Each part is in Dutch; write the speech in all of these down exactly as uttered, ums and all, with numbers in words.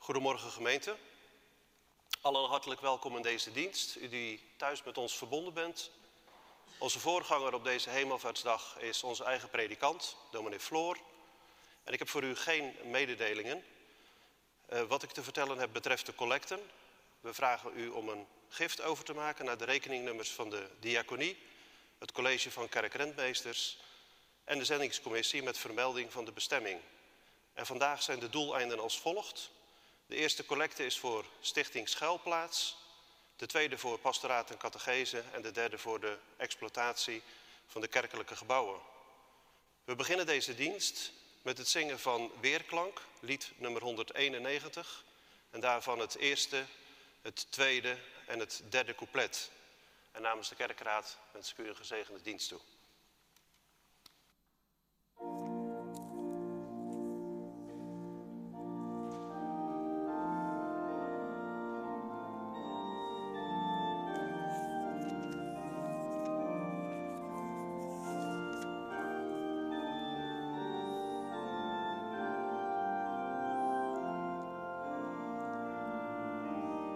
Goedemorgen gemeente. Allen hartelijk welkom in deze dienst, u die thuis met ons verbonden bent. Onze voorganger op deze Hemelvaartsdag is onze eigen predikant, dominee Floor. En ik heb voor u geen mededelingen. Uh, wat ik te vertellen heb betreft de collecten. We vragen u om een gift over te maken naar de rekeningnummers van de diaconie, het college van kerkrentmeesters en de zendingscommissie met vermelding van de bestemming. En vandaag zijn de doeleinden als volgt. De eerste collecte is voor Stichting Schuilplaats, de tweede voor pastoraat en catechese en de derde voor de exploitatie van de kerkelijke gebouwen. We beginnen deze dienst met het zingen van Weerklank, lied nummer honderdeenennegentig, en daarvan het eerste, het tweede en het derde couplet. En namens de kerkraad wens ik u een gezegende dienst toe.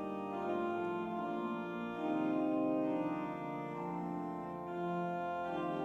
Thank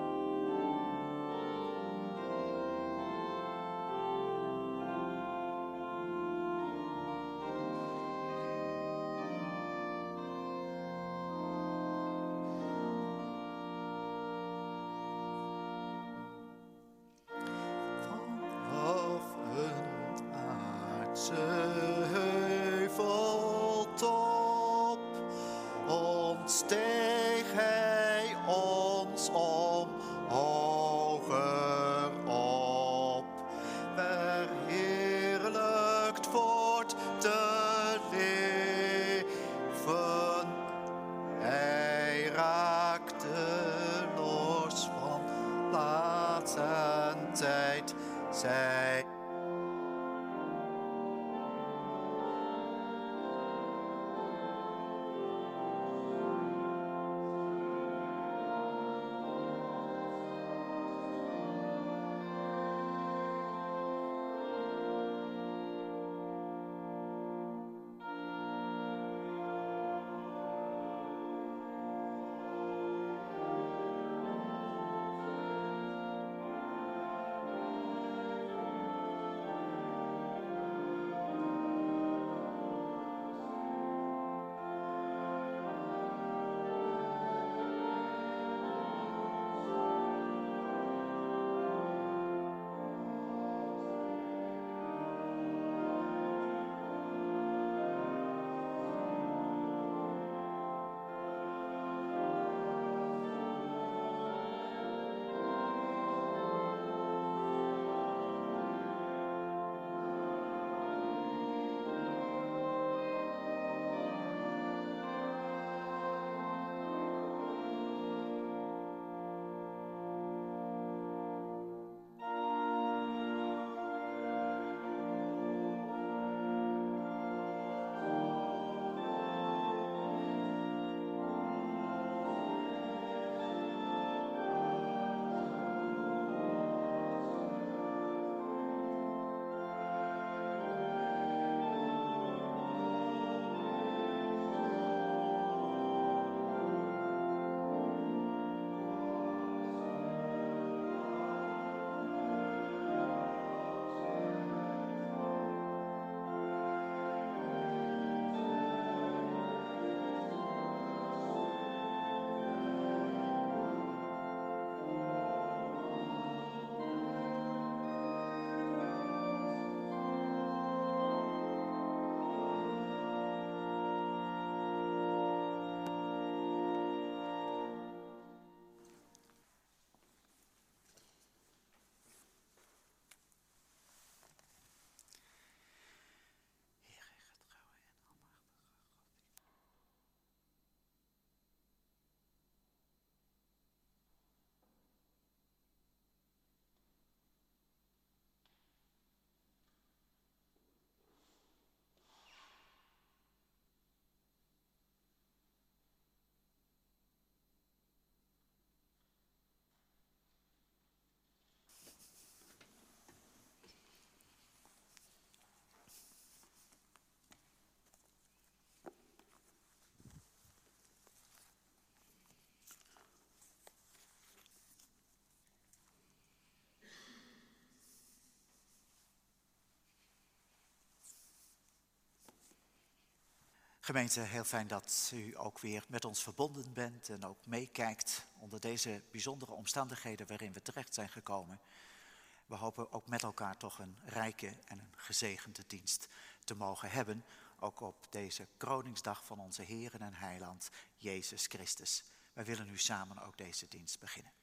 Gemeente, heel fijn dat u ook weer met ons verbonden bent en ook meekijkt onder deze bijzondere omstandigheden waarin we terecht zijn gekomen. We hopen ook met elkaar toch een rijke en een gezegende dienst te mogen hebben, ook op deze kroningsdag van onze Heer en Heiland, Jezus Christus. Wij willen nu samen ook deze dienst beginnen.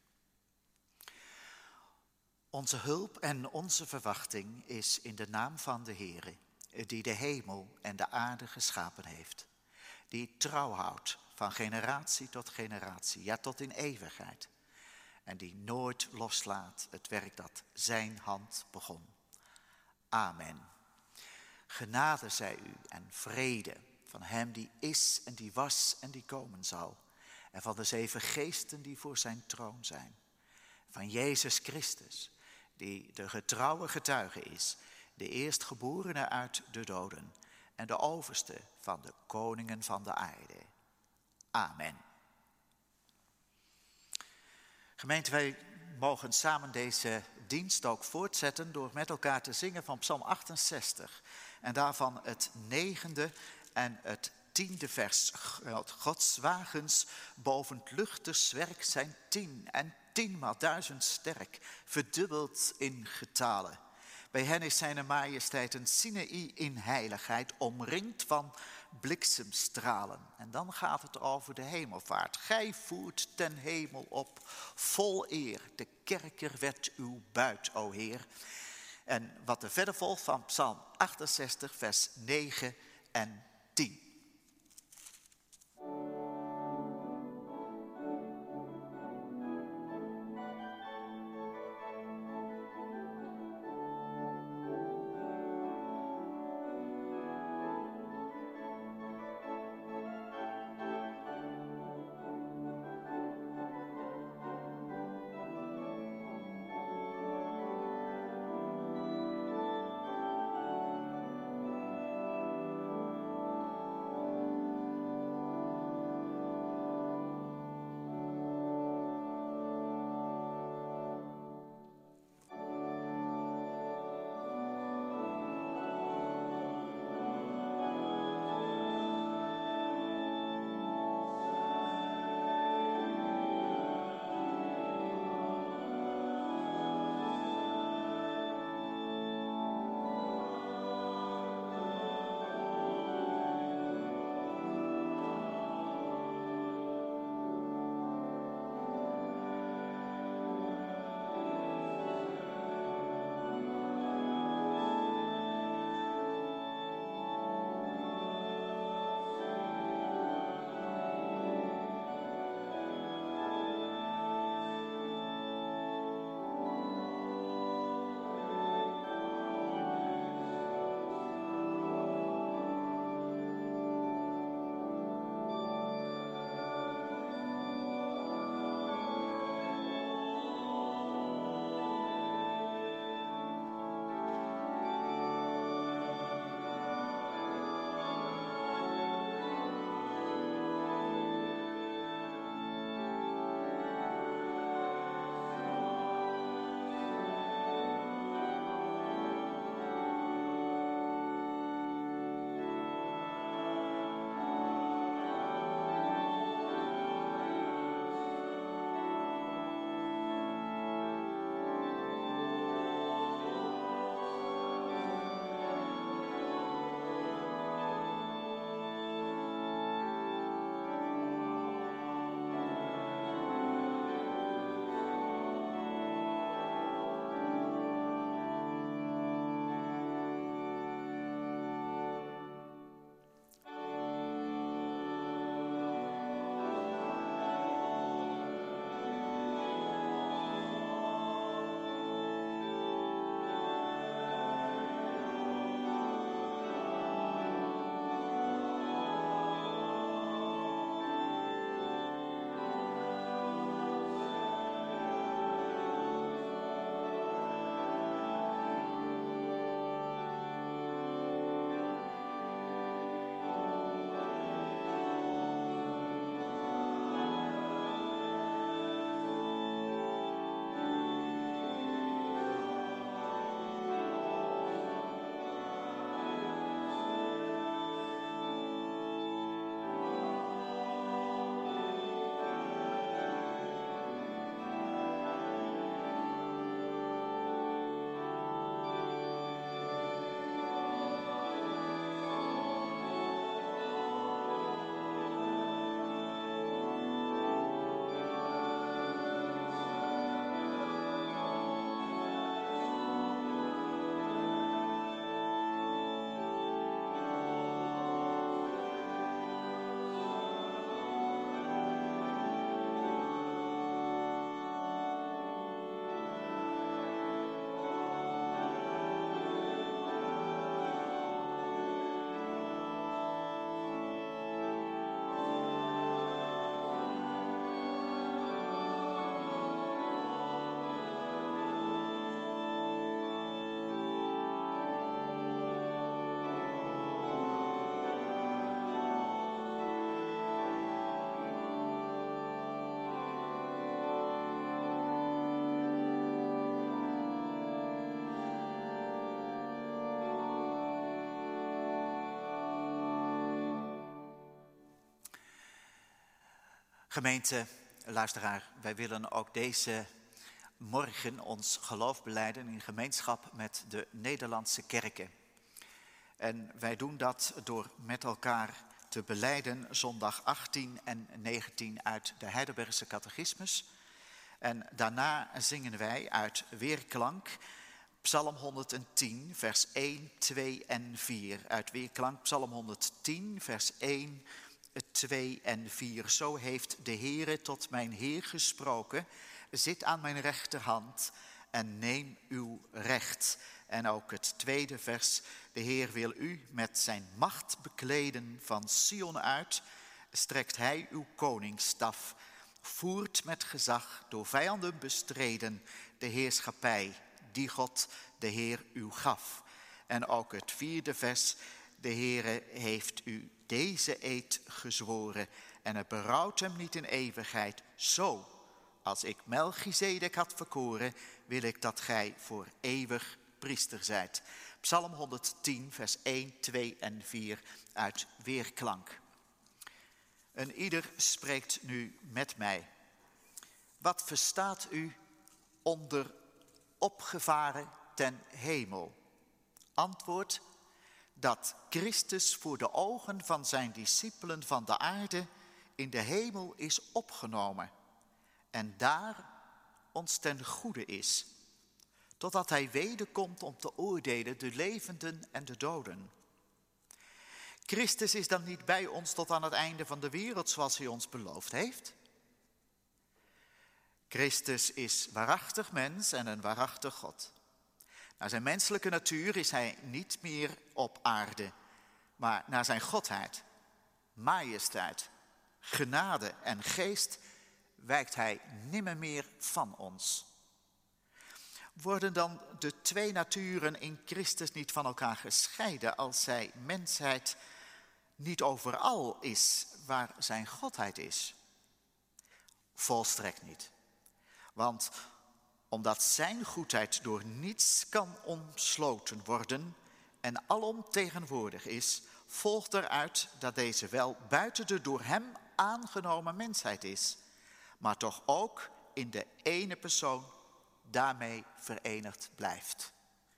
Onze hulp en onze verwachting is in de naam van de Heere, die de hemel en de aarde geschapen heeft. Die trouw houdt van generatie tot generatie, ja tot in eeuwigheid. En die nooit loslaat het werk dat zijn hand begon. Amen. Genade zij u en vrede van hem die is en die was en die komen zal. En van de zeven geesten die voor zijn troon zijn. Van Jezus Christus, die de getrouwe getuige is, de eerstgeborene uit de doden en de overste van de koningen van de aarde. Amen. Gemeente, wij mogen samen deze dienst ook voortzetten door met elkaar te zingen van Psalm achtenzestig. En daarvan het negende en het tiende vers. Gods wagens boven het luchterwerk zijn tien en tienmaal duizend sterk, verdubbeld in getalen. Bij hen is zijn majesteit een Sinaï in heiligheid, omringd van bliksemstralen. En dan gaat het over de hemelvaart. Gij voert ten hemel op, vol eer. De kerker werd uw buit, o Heer. En wat er verder volgt van Psalm achtenzestig, vers negen en tien. Gemeente, luisteraar, wij willen ook deze morgen ons geloof belijden in gemeenschap met de Nederlandse kerken. En wij doen dat door met elkaar te belijden zondag achttien en negentien uit de Heidelbergse catechismus. En daarna zingen wij uit weerklank Psalm honderdtien, vers één, twee en vier. Uit weerklank Psalm honderdtien, vers één, twee en vier. Zo heeft de Heere tot mijn Heer gesproken. Zit aan mijn rechterhand en neem uw recht. En ook het tweede vers. De Heer wil u met zijn macht bekleden van Sion uit. Strekt hij uw koningsstaf. Voert met gezag door vijanden bestreden de heerschappij die God de Heer u gaf. En ook het vierde vers. De Heere heeft u deze eed gezworen en het berouwt hem niet in eeuwigheid. Zo, als ik Melchizedek had verkoren, wil ik dat gij voor eeuwig priester zijt. Psalm honderdtien, vers één, twee en vier uit weerklank. En ieder spreekt nu met mij. Wat verstaat u onder opgevaren ten hemel? Antwoord: dat Christus voor de ogen van zijn discipelen van de aarde in de hemel is opgenomen en daar ons ten goede is, totdat hij wederkomt om te oordelen de levenden en de doden. Christus is dan niet bij ons tot aan het einde van de wereld zoals hij ons beloofd heeft. Christus is waarachtig mens en een waarachtig God. Naar zijn menselijke natuur is hij niet meer op aarde, maar naar zijn godheid, majesteit, genade en geest wijkt hij nimmer meer van ons. Worden dan de twee naturen in Christus niet van elkaar gescheiden als zij mensheid niet overal is waar zijn godheid is? Volstrekt niet. Want omdat zijn goedheid door niets kan omsloten worden en alom tegenwoordig is, volgt eruit dat deze wel buiten de door hem aangenomen mensheid is, maar toch ook in de ene persoon daarmee verenigd blijft.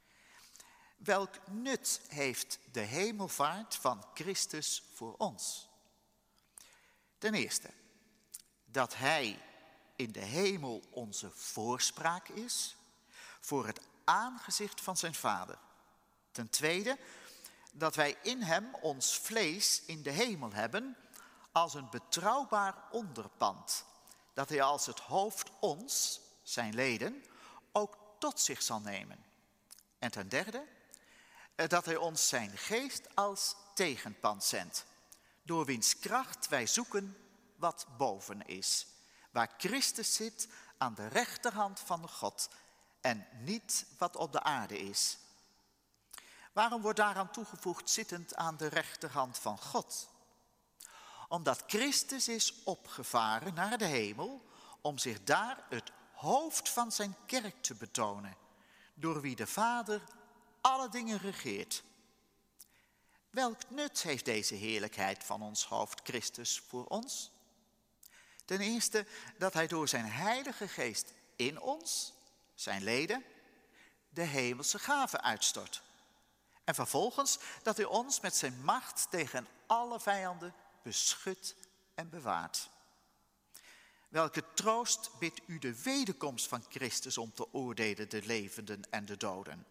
Welk nut heeft de hemelvaart van Christus voor ons? Ten eerste, dat hij in de hemel onze voorspraak is voor het aangezicht van zijn Vader. Ten tweede, dat wij in hem ons vlees in de hemel hebben als een betrouwbaar onderpand, dat hij als het hoofd ons, zijn leden, ook tot zich zal nemen. En ten derde, dat hij ons zijn geest als tegenpand zendt, door wiens kracht wij zoeken wat boven is, waar Christus zit aan de rechterhand van God en niet wat op de aarde is. Waarom wordt daaraan toegevoegd zittend aan de rechterhand van God? Omdat Christus is opgevaren naar de hemel om zich daar het hoofd van zijn kerk te betonen, door wie de Vader alle dingen regeert. Welk nut heeft deze heerlijkheid van ons hoofd Christus voor ons? Ten eerste dat hij door zijn heilige geest in ons, zijn leden, de hemelse gaven uitstort. En vervolgens dat hij ons met zijn macht tegen alle vijanden beschut en bewaart. Welke troost bidt u de wederkomst van Christus om te oordelen de levenden en de doden?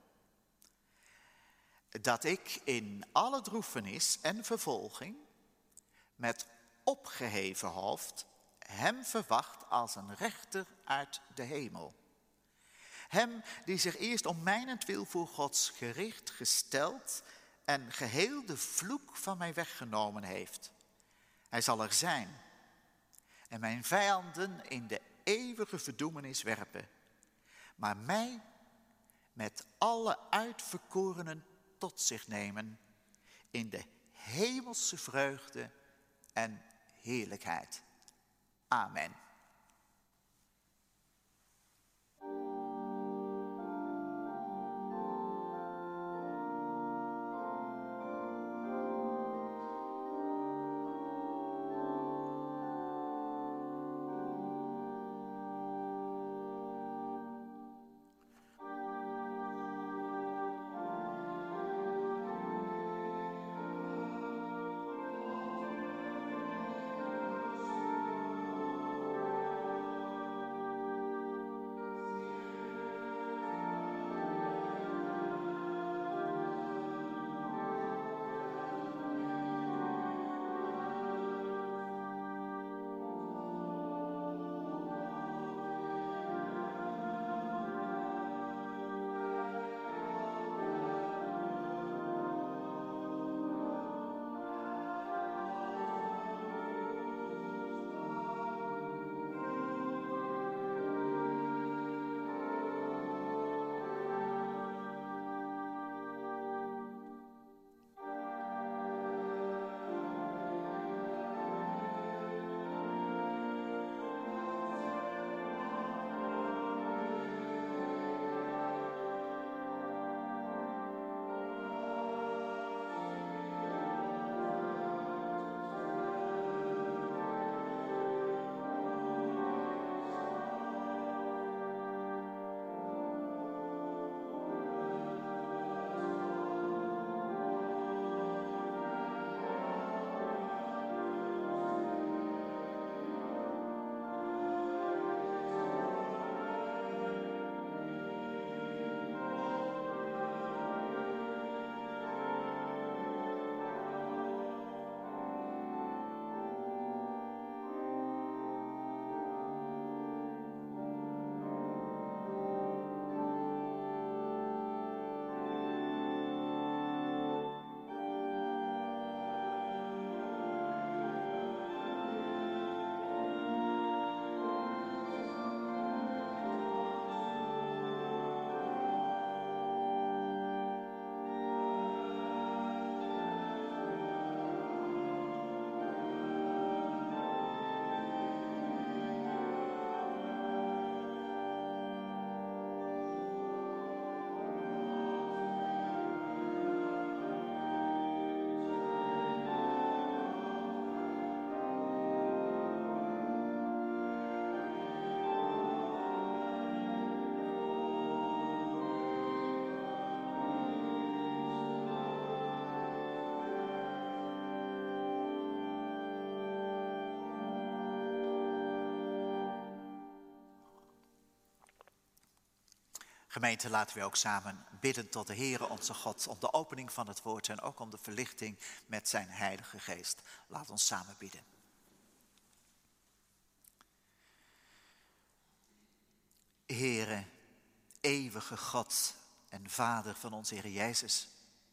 Dat ik in alle droefenis en vervolging met opgeheven hoofd hem verwacht als een rechter uit de hemel. Hem die zich eerst om mijnentwil voor Gods gericht gesteld en geheel de vloek van mij weggenomen heeft. Hij zal er zijn en mijn vijanden in de eeuwige verdoemenis werpen, maar mij met alle uitverkorenen tot zich nemen in de hemelse vreugde en heerlijkheid. Amen. Gemeente, laten we ook samen bidden tot de Heere onze God om de opening van het woord en ook om de verlichting met zijn Heilige Geest. Laat ons samen bidden. Heere, eeuwige God en Vader van onze Heer Jezus.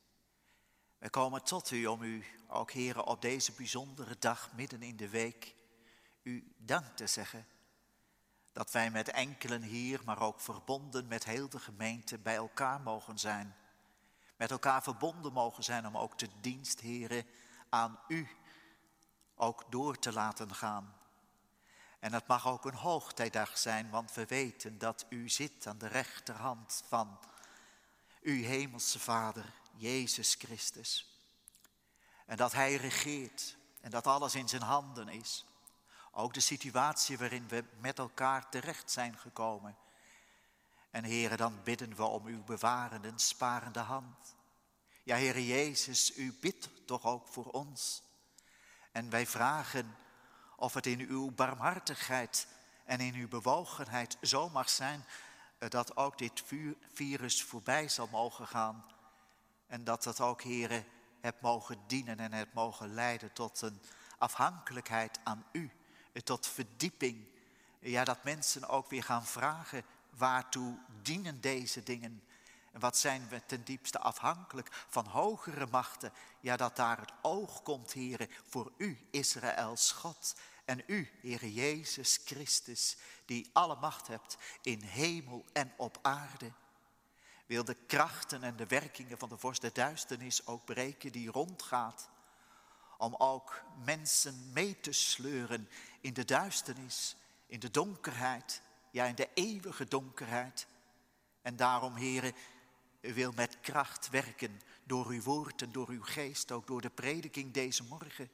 Wij komen tot u om u, ook Heere, op deze bijzondere dag midden in de week, u dank te zeggen. Dat wij met enkelen hier, maar ook verbonden met heel de gemeente bij elkaar mogen zijn. Met elkaar verbonden mogen zijn om ook de dienst, Heere, aan u ook door te laten gaan. En het mag ook een hoogtijdag zijn, want we weten dat u zit aan de rechterhand van uw hemelse Vader, Jezus Christus. En dat hij regeert en dat alles in zijn handen is. Ook de situatie waarin we met elkaar terecht zijn gekomen. En Heere, dan bidden we om uw bewarende en sparende hand. Ja, Heere Jezus, u bidt toch ook voor ons. En wij vragen of het in uw barmhartigheid en in uw bewogenheid zo mag zijn dat ook dit virus voorbij zal mogen gaan. En dat het ook, Heere, het mogen dienen en het mogen leiden tot een afhankelijkheid aan u. Tot verdieping. Ja, dat mensen ook weer gaan vragen, waartoe dienen deze dingen? En wat zijn we ten diepste afhankelijk van hogere machten? Ja, dat daar het oog komt, Heere, voor u, Israëls God. En u, Heere Jezus Christus, die alle macht hebt in hemel en op aarde. Wil de krachten en de werkingen van de vorst der duisternis ook breken die rondgaat. Om ook mensen mee te sleuren in de duisternis, in de donkerheid, ja in de eeuwige donkerheid. En daarom, Heere, u wil met kracht werken door uw woord en door uw geest, ook door de prediking deze morgen.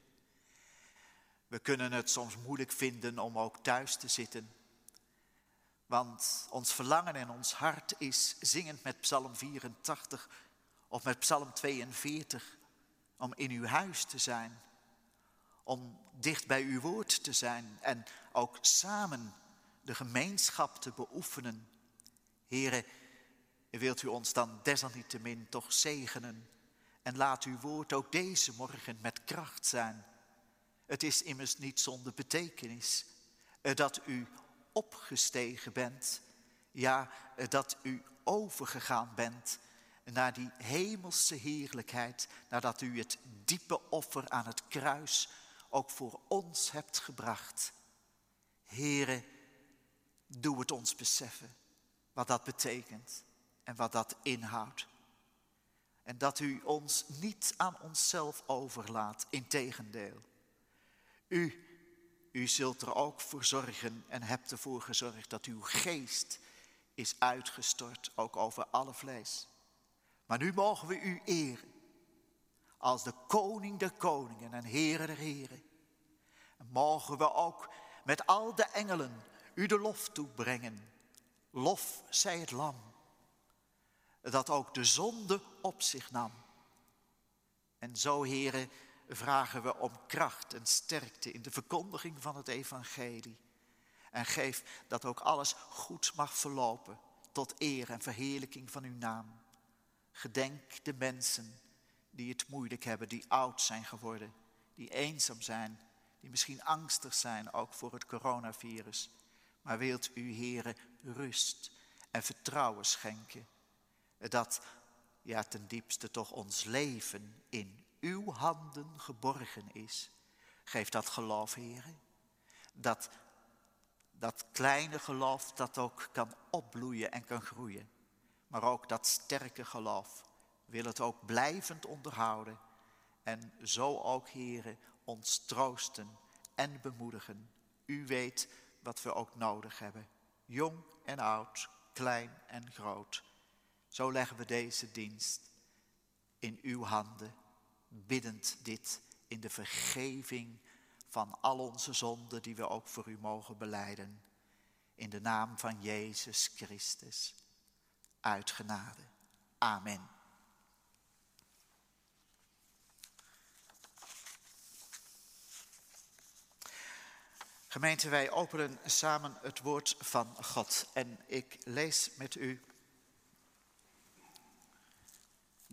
We kunnen het soms moeilijk vinden om ook thuis te zitten. Want ons verlangen en ons hart is zingend met Psalm vierentachtig of met Psalm tweeënveertig... om in uw huis te zijn, om dicht bij uw woord te zijn en ook samen de gemeenschap te beoefenen. Heere, wilt u ons dan desalniettemin toch zegenen en laat uw woord ook deze morgen met kracht zijn. Het is immers niet zonder betekenis dat u opgestegen bent, ja, dat u overgegaan bent naar die hemelse heerlijkheid, nadat u het diepe offer aan het kruis ook voor ons hebt gebracht. Heere, doe het ons beseffen wat dat betekent en wat dat inhoudt. En dat u ons niet aan onszelf overlaat, integendeel. U, u zult er ook voor zorgen en hebt ervoor gezorgd dat uw geest is uitgestort, ook over alle vlees. Maar nu mogen we u eren als de koning der koningen en heren der heren. En mogen we ook met al de engelen u de lof toebrengen. Lof zij het lam, dat ook de zonde op zich nam. En zo, heren, vragen we om kracht en sterkte in de verkondiging van het evangelie. En geef dat ook alles goed mag verlopen tot eer en verheerlijking van uw naam. Gedenk de mensen die het moeilijk hebben, die oud zijn geworden, die eenzaam zijn, die misschien angstig zijn ook voor het coronavirus. Maar wilt u, Heere, rust en vertrouwen schenken. Dat, ja, ten diepste toch ons leven in uw handen geborgen is. Geef dat geloof, Heere. Dat, dat kleine geloof dat ook kan opbloeien en kan groeien. Maar ook dat sterke geloof wil het ook blijvend onderhouden. En zo ook, Heere, ons troosten en bemoedigen. U weet wat we ook nodig hebben. Jong en oud, klein en groot. Zo leggen we deze dienst in uw handen. Biddend dit in de vergeving van al onze zonden die we ook voor u mogen belijden. In de naam van Jezus Christus. Uit genade. Amen. Gemeente, wij openen samen het woord van God. En ik lees met u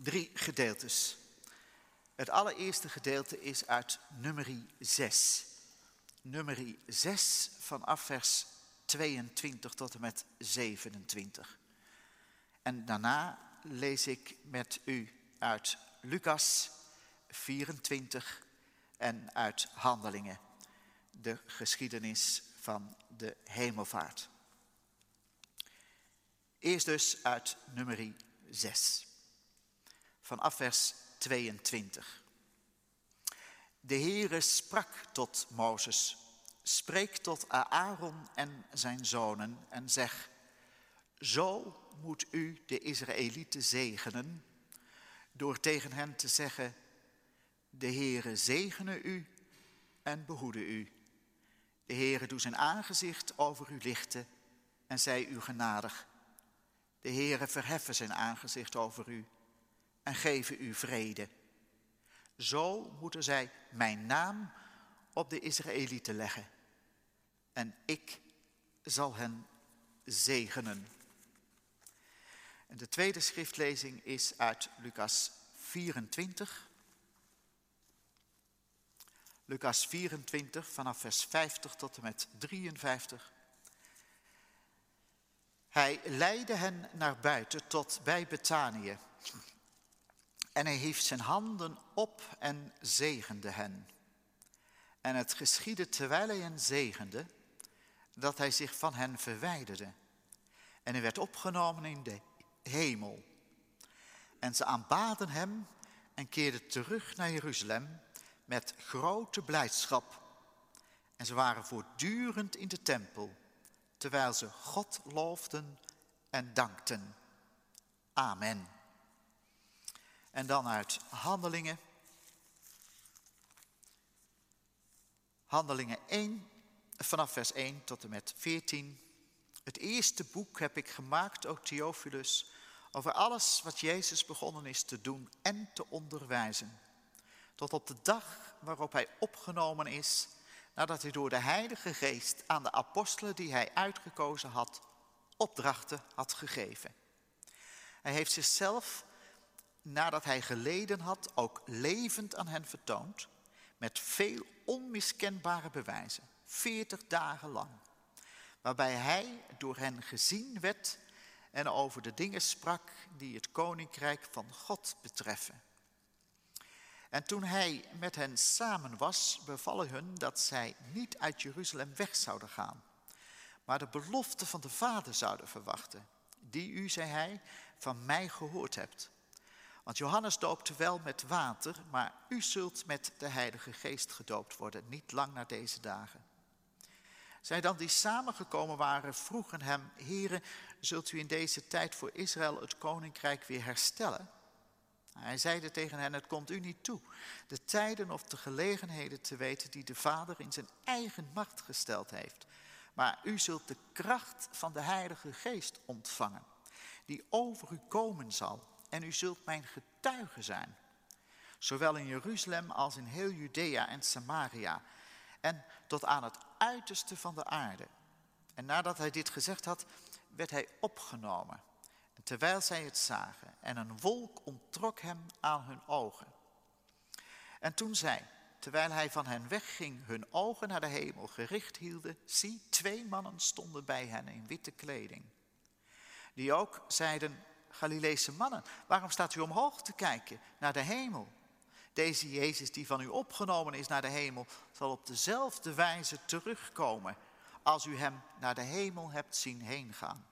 drie gedeeltes. Het allereerste gedeelte is uit Numeri zes. Numeri zes vanaf vers tweeëntwintig tot en met zevenentwintig. En daarna lees ik met u uit Lucas vierentwintig en uit Handelingen, de geschiedenis van de hemelvaart. Eerst dus uit Numeri zes, vanaf vers tweeëntwintig. De Heere sprak tot Mozes: spreek tot Aaron en zijn zonen en zeg: zo moet u de Israëlieten zegenen, door tegen hen te zeggen: de Heere zegene u en behoede u. De Heere doe zijn aangezicht over u lichten en zij u genadig. De Heere verheffen zijn aangezicht over u en geven u vrede. Zo moeten zij mijn naam op de Israëlieten leggen. En ik zal hen zegenen. En de tweede schriftlezing is uit Lucas vierentwintig. Lucas vierentwintig vanaf vers vijftig tot en met drieënvijftig. Hij leidde hen naar buiten tot bij Betanië. En hij hief zijn handen op en zegende hen. En het geschiedde terwijl hij hen zegende, dat hij zich van hen verwijderde. En hij werd opgenomen in de hemel. En ze aanbaden hem en keerden terug naar Jeruzalem met grote blijdschap. En ze waren voortdurend in de tempel, terwijl ze God loofden en dankten. Amen. En dan uit Handelingen. Handelingen één, vanaf vers één tot en met veertien. Het eerste boek heb ik gemaakt, o Theophilus, over alles wat Jezus begonnen is te doen en te onderwijzen. Tot op de dag waarop hij opgenomen is, nadat hij door de Heilige Geest aan de apostelen die hij uitgekozen had, opdrachten had gegeven. Hij heeft zichzelf, nadat hij geleden had, ook levend aan hen vertoond, met veel onmiskenbare bewijzen, veertig dagen lang, waarbij hij door hen gezien werd en over de dingen sprak die het koninkrijk van God betreffen. En toen hij met hen samen was, beval hij hun dat zij niet uit Jeruzalem weg zouden gaan, maar de belofte van de Vader zouden verwachten, die u, zei hij, van mij gehoord hebt. Want Johannes doopte wel met water, maar u zult met de Heilige Geest gedoopt worden, niet lang na deze dagen. Zij dan die samengekomen waren, vroegen hem: Heere, zult u in deze tijd voor Israël het koninkrijk weer herstellen? Hij zeide tegen hen: het komt u niet toe de tijden of de gelegenheden te weten die de Vader in zijn eigen macht gesteld heeft. Maar u zult de kracht van de Heilige Geest ontvangen, die over u komen zal. En u zult mijn getuige zijn, zowel in Jeruzalem als in heel Judea en Samaria, en tot aan het uiterste van de aarde. En nadat hij dit gezegd had, werd hij opgenomen. En terwijl zij het zagen, en een wolk onttrok hem aan hun ogen. En toen zij, terwijl hij van hen wegging, hun ogen naar de hemel gericht hielden, zie, twee mannen stonden bij hen in witte kleding. Die ook zeiden: Galileese mannen, waarom staat u omhoog te kijken naar de hemel? Deze Jezus die van u opgenomen is naar de hemel, zal op dezelfde wijze terugkomen als u hem naar de hemel hebt zien heen gaan.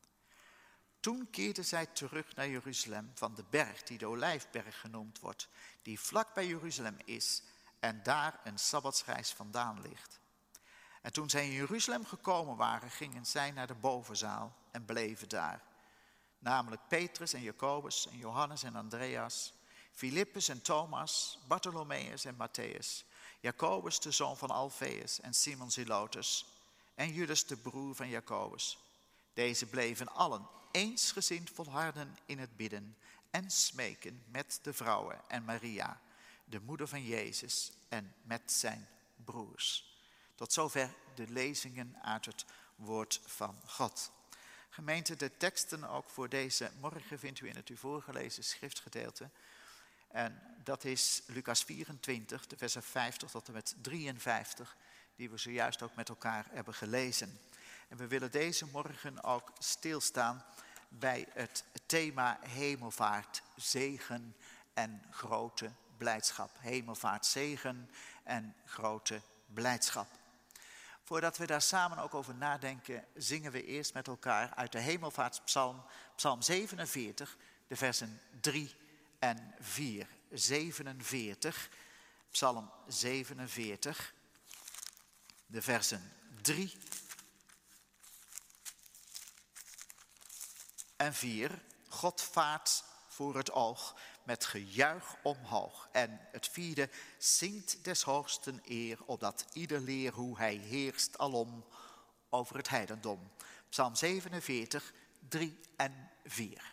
Toen keerden zij terug naar Jeruzalem van de berg die de Olijfberg genoemd wordt, die vlak bij Jeruzalem is en daar een sabbatsreis vandaan ligt. En toen zij in Jeruzalem gekomen waren, gingen zij naar de bovenzaal en bleven daar. Namelijk Petrus en Jacobus en Johannes en Andreas, Filippus en Thomas, Bartholomeus en Matthäus, Jacobus de zoon van Alfeus en Simon Zelotes en Judas de broer van Jacobus. Deze bleven allen eensgezind volharden in het bidden en smeken met de vrouwen en Maria, de moeder van Jezus, en met zijn broers. Tot zover de lezingen uit het woord van God. Gemeente, de teksten ook voor deze morgen vindt u in het u voorgelezen schriftgedeelte. En dat is Lucas vierentwintig, de versen vijftig tot en met drieënvijftig, die we zojuist ook met elkaar hebben gelezen. En we willen deze morgen ook stilstaan bij het thema hemelvaart, zegen en grote blijdschap. Hemelvaart, zegen en grote blijdschap. Voordat we daar samen ook over nadenken, zingen we eerst met elkaar uit de hemelvaartspsalm, psalm zevenenveertig, de versen drie en vier. zevenenveertig, psalm zevenenveertig, de versen drie en vier. God vaart voor het oog met gejuich omhoog. En het vierde, zingt des hoogsten eer, opdat ieder leer hoe hij heerst alom over het heidendom. Psalm zevenenveertig, drie en vier.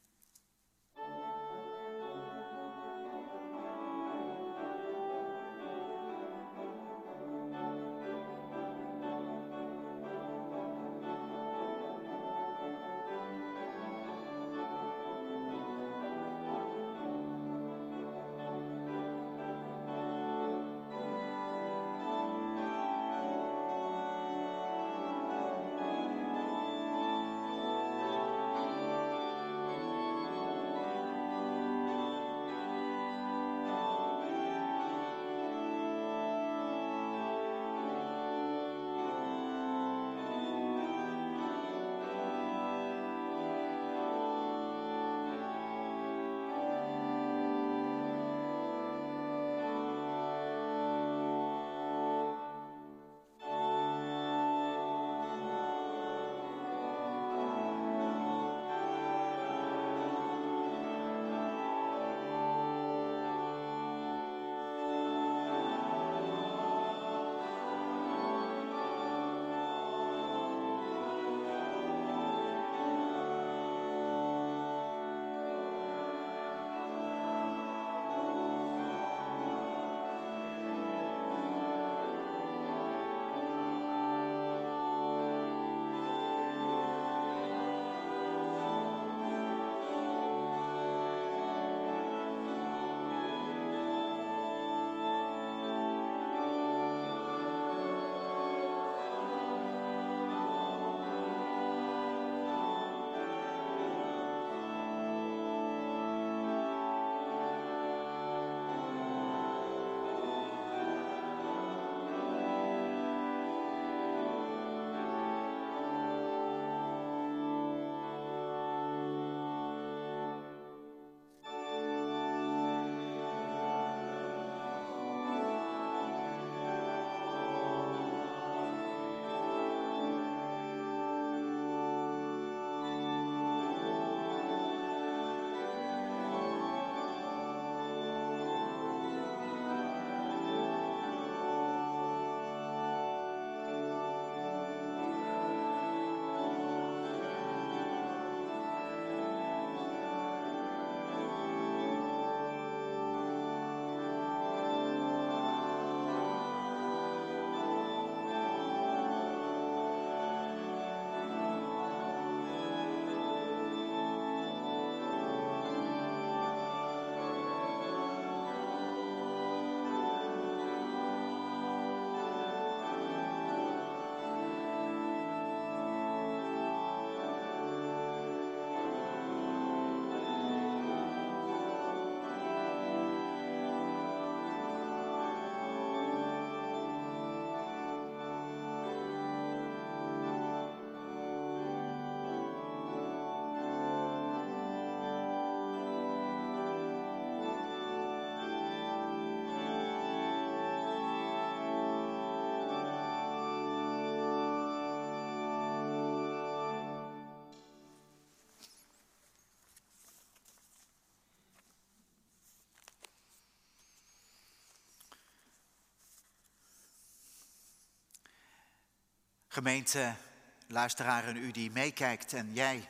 Gemeente, luisteraar en u die meekijkt en jij,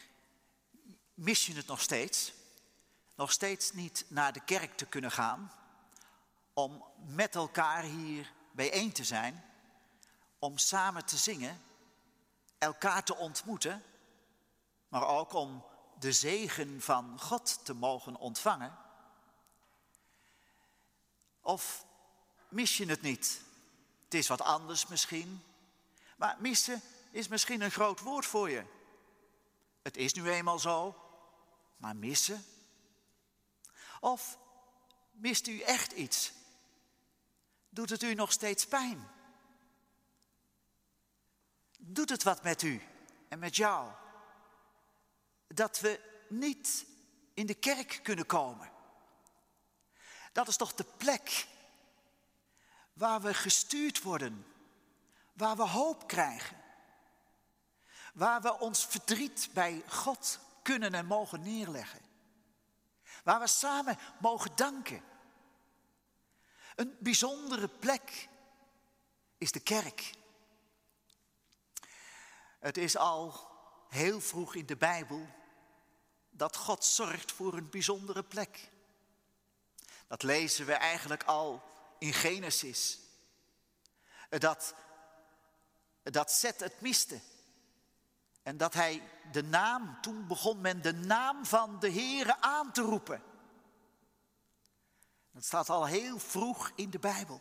mis je het nog steeds? Nog steeds niet naar de kerk te kunnen gaan, om met elkaar hier bijeen te zijn, om samen te zingen, elkaar te ontmoeten, maar ook om de zegen van God te mogen ontvangen? Of mis je het niet? Het is wat anders misschien, maar missen is misschien een groot woord voor je. Het is nu eenmaal zo, maar missen? Of mist u echt iets? Doet het u nog steeds pijn? Doet het wat met u en met jou? Dat we niet in de kerk kunnen komen. Dat is toch de plek waar we gestuurd worden, waar we hoop krijgen, waar we ons verdriet bij God kunnen en mogen neerleggen, waar we samen mogen danken. Een bijzondere plek is de kerk. Het is al heel vroeg in de Bijbel dat God zorgt voor een bijzondere plek. Dat lezen we eigenlijk al in Genesis. Dat, dat Zet het miste. En dat hij de naam, toen begon men de naam van de Heere aan te roepen. Dat staat al heel vroeg in de Bijbel.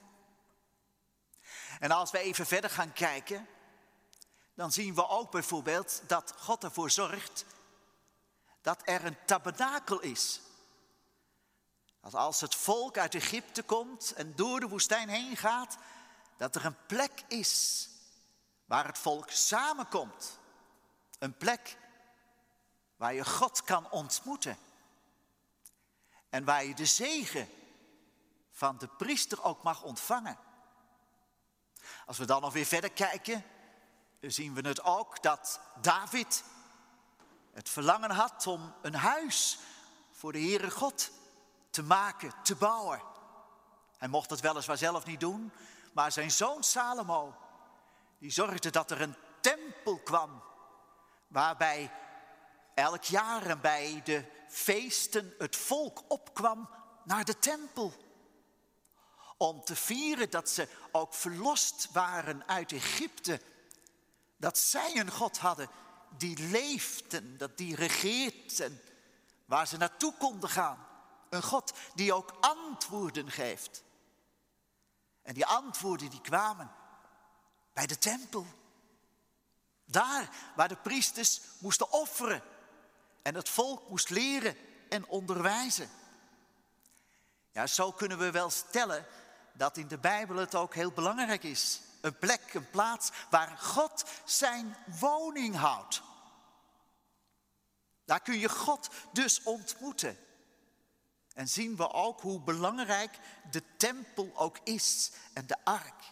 En als we even verder gaan kijken, dan zien we ook bijvoorbeeld dat God ervoor zorgt dat er een tabernakel is. Dat als het volk uit Egypte komt en door de woestijn heen gaat, dat er een plek is waar het volk samenkomt. Een plek waar je God kan ontmoeten. En waar je de zegen van de priester ook mag ontvangen. Als we dan nog weer verder kijken, zien we het ook dat David het verlangen had om een huis voor de Heere God te maken, te bouwen. Hij mocht het weliswaar zelf niet doen, maar zijn zoon Salomo, die zorgde dat er een tempel kwam, waarbij elk jaar en bij de feesten het volk opkwam naar de tempel. Om te vieren dat ze ook verlost waren uit Egypte. Dat zij een God hadden die leefde, dat die regeert en waar ze naartoe konden gaan. Een God die ook antwoorden geeft. En die antwoorden die kwamen bij de tempel. Daar waar de priesters moesten offeren en het volk moest leren en onderwijzen. Ja, zo kunnen we wel stellen dat in de Bijbel het ook heel belangrijk is. Een plek, een plaats waar God zijn woning houdt. Daar kun je God dus ontmoeten. En zien we ook hoe belangrijk de tempel ook is en de ark.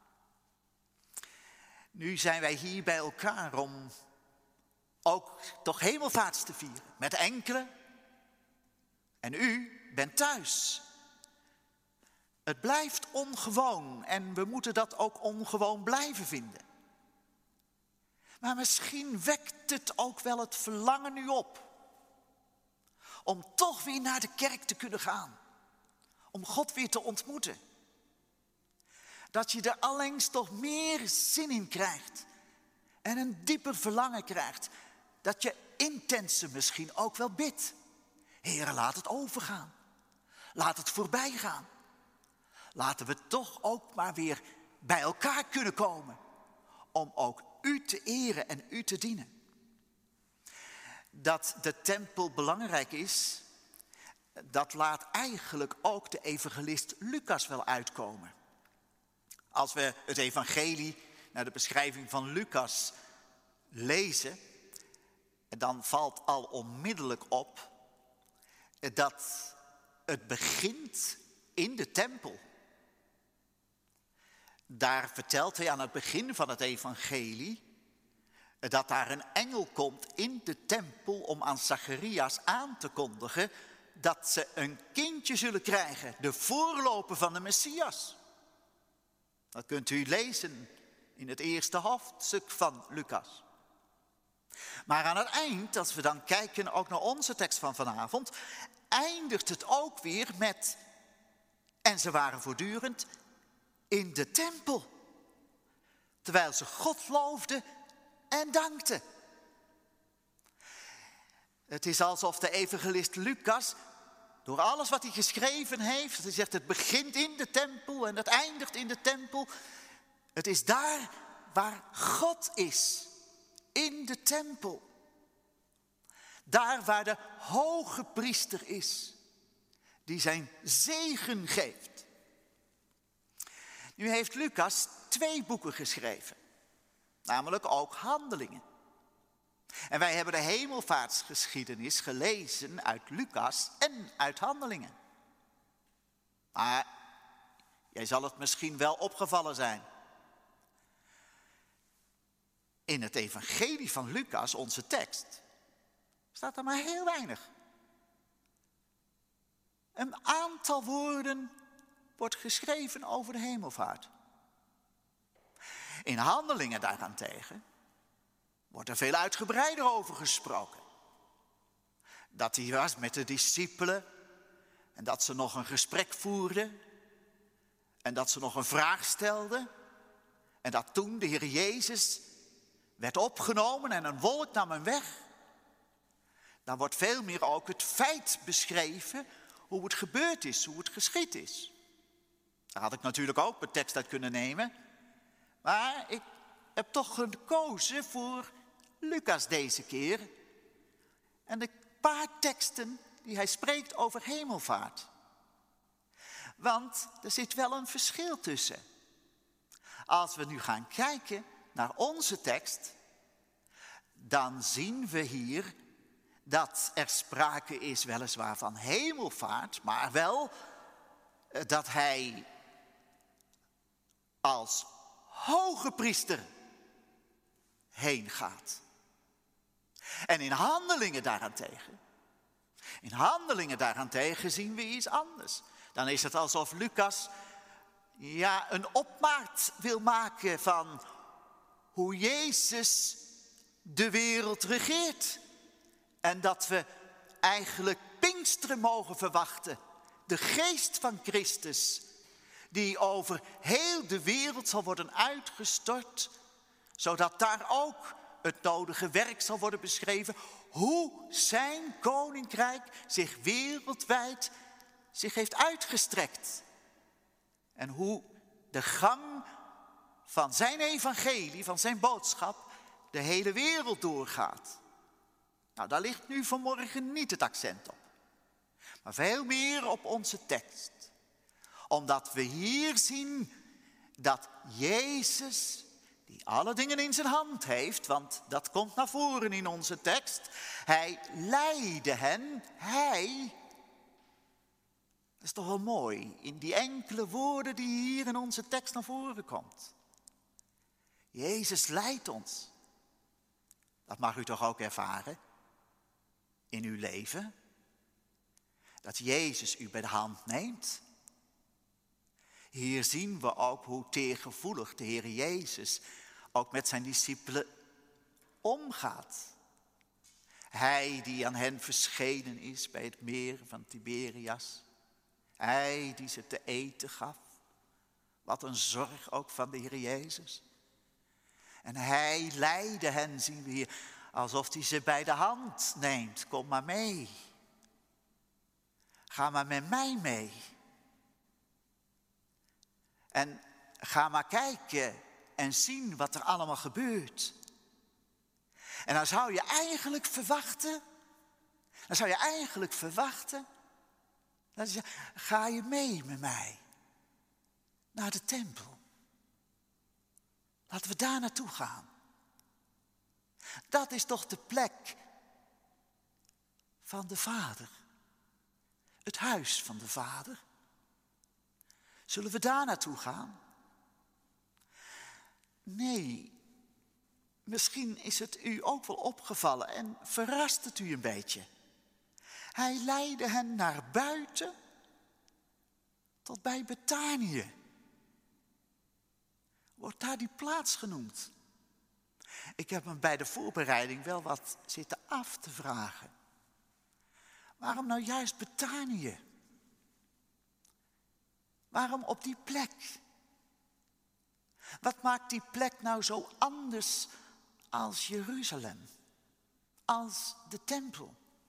Nu zijn wij hier bij elkaar om ook toch hemelvaarts te vieren. Met enkelen. En u bent thuis. Het blijft ongewoon en we moeten dat ook ongewoon blijven vinden. Maar misschien wekt het ook wel het verlangen nu op. Om toch weer naar de kerk te kunnen gaan. Om God weer te ontmoeten. Dat je er allengs toch meer zin in krijgt. En een dieper verlangen krijgt. Dat je intenser misschien ook wel bidt. Heere, laat het overgaan. Laat het voorbij gaan. Laten we toch ook maar weer bij elkaar kunnen komen. Om ook u te eren en u te dienen. Dat de tempel belangrijk is, dat laat eigenlijk ook de evangelist Lucas wel uitkomen. Als we het evangelie naar de beschrijving van Lucas lezen, dan valt al onmiddellijk op dat het begint in de tempel. Daar vertelt hij aan het begin van het evangelie dat daar een engel komt in de tempel om aan Zacharias aan te kondigen dat ze een kindje zullen krijgen, de voorloper van de Messias. Dat kunt u lezen in het eerste hoofdstuk van Lucas. Maar aan het eind, als we dan kijken ook naar onze tekst van vanavond, eindigt het ook weer met, en ze waren voortdurend in de tempel, terwijl ze God loofden en dankten. Het is alsof de evangelist Lucas, door alles wat hij geschreven heeft, hij zegt het begint in de tempel en het eindigt in de tempel. Het is daar waar God is, in de tempel. Daar waar de hoge priester is, die zijn zegen geeft. Nu heeft Lucas twee boeken geschreven, namelijk ook Handelingen. En wij hebben de hemelvaartsgeschiedenis gelezen uit Lucas en uit Handelingen. Maar jij zal het misschien wel opgevallen zijn. In het evangelie van Lucas, onze tekst, staat er maar heel weinig. Een aantal woorden wordt geschreven over de hemelvaart. In Handelingen daarentegen wordt er veel uitgebreider over gesproken. Dat hij was met de discipelen en dat ze nog een gesprek voerden en dat ze nog een vraag stelden en dat toen de Heer Jezus werd opgenomen en een wolk nam hem weg. Dan wordt veel meer ook het feit beschreven hoe het gebeurd is, hoe het geschied is. Daar had ik natuurlijk ook mijn tekst uit kunnen nemen, maar ik heb toch gekozen voor Lucas deze keer en de paar teksten die hij spreekt over hemelvaart. Want er zit wel een verschil tussen. Als we nu gaan kijken naar onze tekst, dan zien we hier dat er sprake is weliswaar van hemelvaart, maar wel dat hij als hoge priester heen gaat. En in Handelingen daarentegen, in Handelingen daarentegen zien we iets anders. Dan is het alsof Lucas ja, een opmaat wil maken van hoe Jezus de wereld regeert. En dat we eigenlijk Pinksteren mogen verwachten. De geest van Christus die over heel de wereld zal worden uitgestort. Zodat daar ook het nodige werk zal worden beschreven. Hoe zijn koninkrijk zich wereldwijd zich heeft uitgestrekt. En hoe de gang van zijn evangelie, van zijn boodschap, de hele wereld doorgaat. Nou, daar ligt nu vanmorgen niet het accent op. Maar veel meer op onze tekst. Omdat we hier zien dat Jezus, die alle dingen in zijn hand heeft, want dat komt naar voren in onze tekst. Hij leidde hen, hij. Dat is toch wel mooi, in die enkele woorden die hier in onze tekst naar voren komt. Jezus leidt ons. Dat mag u toch ook ervaren in uw leven? Dat Jezus u bij de hand neemt. Hier zien we ook hoe teergevoelig de Heer Jezus ook met zijn discipelen omgaat. Hij die aan hen verschenen is bij het meer van Tiberias. Hij die ze te eten gaf. Wat een zorg ook van de Heer Jezus. En hij leidde hen, zien we hier, alsof hij ze bij de hand neemt. Kom maar mee. Ga maar met mij mee. En ga maar kijken en zien wat er allemaal gebeurt. En dan zou je eigenlijk verwachten, dan zou je eigenlijk verwachten, dat je, ga je mee met mij naar de tempel. Laten we daar naartoe gaan. Dat is toch de plek van de Vader. Het huis van de Vader. Zullen we daar naartoe gaan? Nee, misschien is het u ook wel opgevallen en verrast het u een beetje. Hij leidde hen naar buiten tot bij Betanië. Wordt daar die plaats genoemd? Ik heb me bij de voorbereiding wel wat zitten af te vragen. Waarom nou juist Betanië? Waarom op die plek? Wat maakt die plek nou zo anders als Jeruzalem? Als de tempel?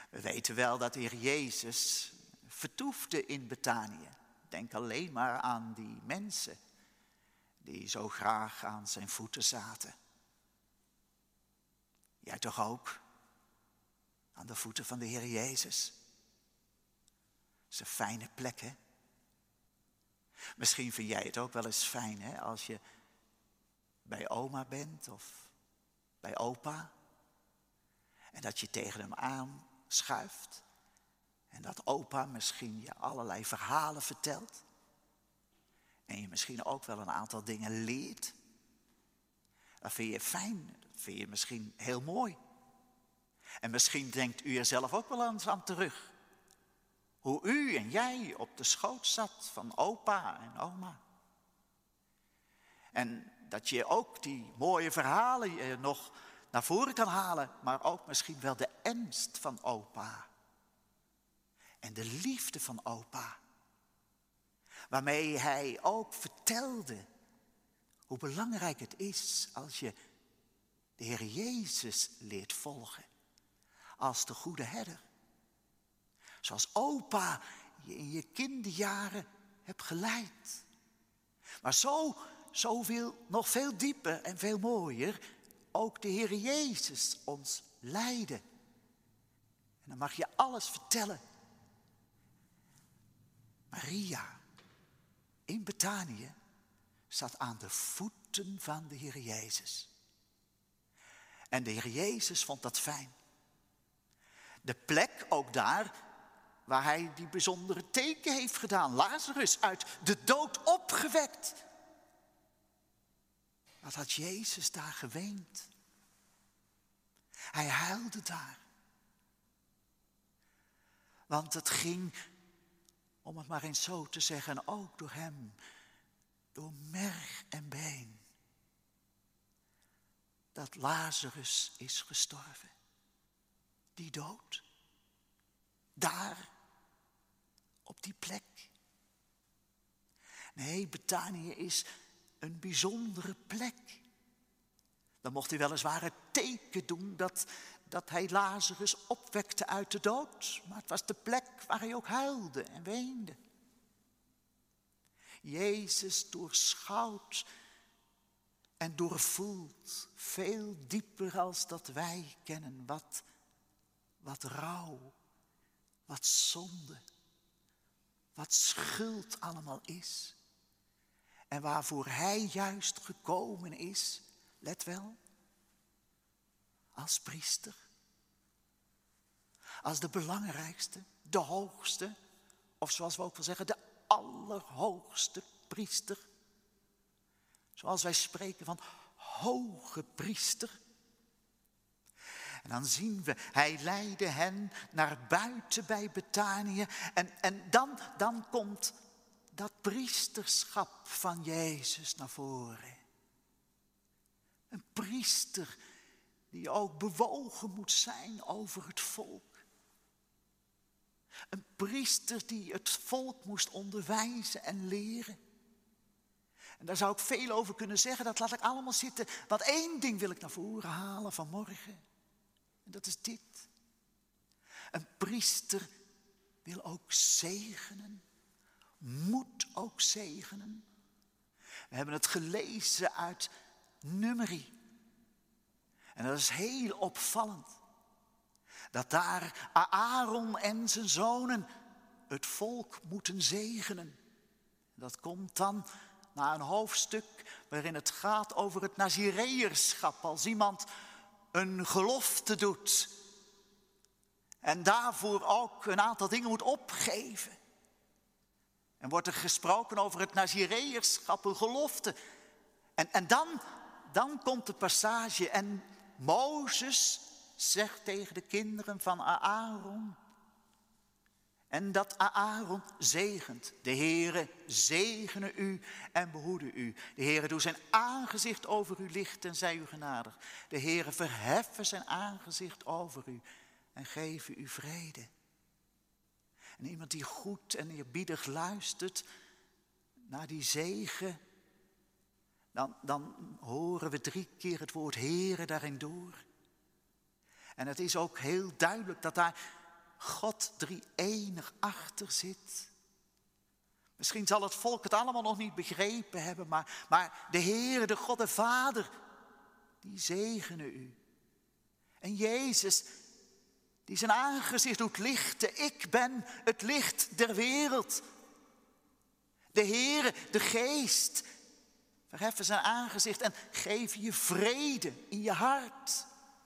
We weten wel dat de Heer Jezus vertoefde in Betanië. Denk alleen maar aan die mensen die zo graag aan zijn voeten zaten. Jij toch ook? Aan de voeten van de Heer Jezus. Dat is een fijne plek, hè? Misschien vind jij het ook wel eens fijn, hè? Als je bij oma bent of bij opa. En dat je tegen hem aanschuift. En dat opa misschien je allerlei verhalen vertelt. En je misschien ook wel een aantal dingen leert. Dat vind je fijn, dat vind je misschien heel mooi. En misschien denkt u er zelf ook wel eens aan terug. Hoe u en jij op de schoot zat van opa en oma. En dat je ook die mooie verhalen nog naar voren kan halen. Maar ook misschien wel de ernst van opa. En de liefde van opa. Waarmee hij ook vertelde hoe belangrijk het is als je de Heer Jezus leert volgen. Als de goede herder. Zoals opa je in je kinderjaren hebt geleid. Maar zo, zoveel, nog veel dieper en veel mooier, ook de Heer Jezus ons leidde. En dan mag je alles vertellen. Maria in Betanië zat aan de voeten van de Heer Jezus. En de Heer Jezus vond dat fijn. De plek ook daar waar hij die bijzondere teken heeft gedaan. Lazarus uit de dood opgewekt. Wat had Jezus daar geweend? Hij huilde daar. Want het ging, om het maar eens zo te zeggen, ook door hem, door merg en been, dat Lazarus is gestorven. Die dood. Daar, op die plek. Nee, Betanië is een bijzondere plek. Dan mocht hij weliswaar het teken doen dat, dat hij Lazarus opwekte uit de dood. Maar het was de plek waar hij ook huilde en weende. Jezus doorschouwt en doorvoelt veel dieper als dat wij kennen wat, wat rouw, wat zonde, wat schuld allemaal is. En waarvoor hij juist gekomen is, let wel, als priester. Als de belangrijkste, de hoogste, of zoals we ook wel zeggen, de allerhoogste priester. Zoals wij spreken van hoge priester. En dan zien we, hij leidde hen naar buiten bij Betanië. En, en dan, dan komt dat priesterschap van Jezus naar voren. Een priester die ook bewogen moet zijn over het volk. Een priester die het volk moest onderwijzen en leren. En daar zou ik veel over kunnen zeggen, dat laat ik allemaal zitten. Want één ding wil ik naar voren halen vanmorgen. En dat is dit. Een priester wil ook zegenen. Moet ook zegenen. We hebben het gelezen uit Numeri. En dat is heel opvallend. Dat daar Aaron en zijn zonen het volk moeten zegenen. Dat komt dan na een hoofdstuk waarin het gaat over het Nazireërschap. Als iemand een gelofte doet. En daarvoor ook een aantal dingen moet opgeven. En wordt er gesproken over het Nazireërschap, een gelofte. En, en dan, dan komt de passage en Mozes zegt tegen de kinderen van Aaron. En dat Aaron zegent. De Heere zegene u en behoede u. De Heere doe zijn aangezicht over u lichten en zij u genadig. De Heere verheffen zijn aangezicht over u en geven u vrede. En iemand die goed en eerbiedig luistert naar die zegen, dan, dan horen we drie keer het woord Heere daarin door. En het is ook heel duidelijk dat daar God drie-enig achter zit. Misschien zal het volk het allemaal nog niet begrepen hebben, maar, maar de Heer, de God, de Vader, die zegene u. En Jezus, die zijn aangezicht doet lichten. Ik ben het licht der wereld. De Heere, de Geest, verheffen zijn aangezicht en geven je vrede in je hart.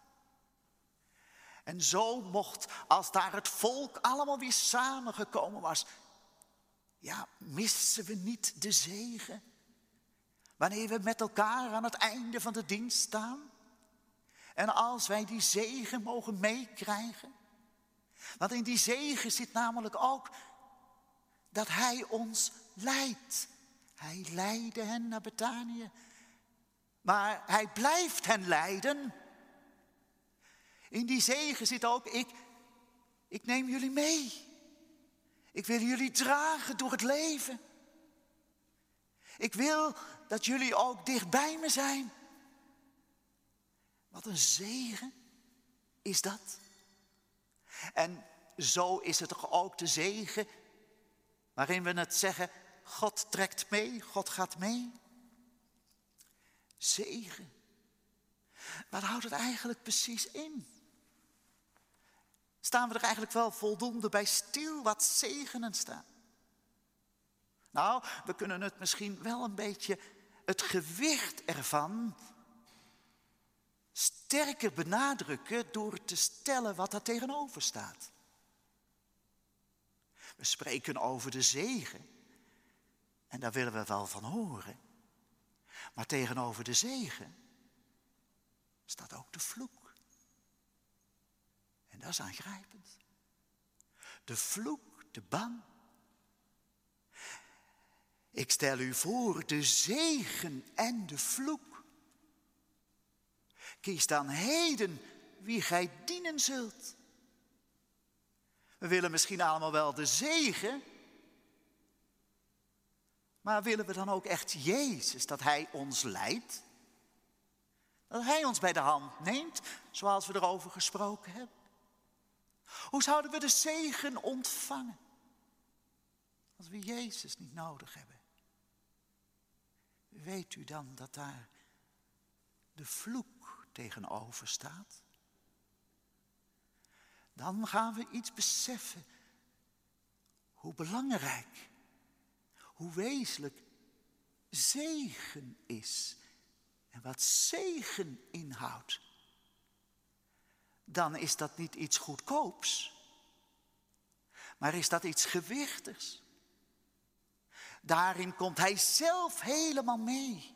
En zo mocht, als daar het volk allemaal weer samengekomen was, ja, missen we niet de zegen. Wanneer we met elkaar aan het einde van de dienst staan. En als wij die zegen mogen meekrijgen. Want in die zegen zit namelijk ook dat hij ons leidt. Hij leidde hen naar Betanië. Maar hij blijft hen leiden. In die zegen zit ook, ik, ik neem jullie mee. Ik wil jullie dragen door het leven. Ik wil dat jullie ook dicht bij me zijn. Wat een zegen is dat. En zo is het toch ook de zegen waarin we het zeggen, God trekt mee, God gaat mee. Zegen. Wat houdt het eigenlijk precies in? Staan we er eigenlijk wel voldoende bij stil wat zegenen staat? Nou, we kunnen het misschien wel een beetje, het gewicht ervan, sterker benadrukken door te stellen wat er tegenover staat. We spreken over de zegen en daar willen we wel van horen. Maar tegenover de zegen staat ook de vloek. En dat is aangrijpend. De vloek, de ban. Ik stel u voor de zegen en de vloek. Kies dan heden wie gij dienen zult. We willen misschien allemaal wel de zegen. Maar willen we dan ook echt Jezus, dat hij ons leidt? Dat hij ons bij de hand neemt, zoals we erover gesproken hebben? Hoe zouden we de zegen ontvangen als we Jezus niet nodig hebben? Weet u dan dat daar de vloek tegenover staat? Dan gaan we iets beseffen hoe belangrijk, hoe wezenlijk zegen is en wat zegen inhoudt. Dan is dat niet iets goedkoops, maar is dat iets gewichtigs. Daarin komt hij zelf helemaal mee.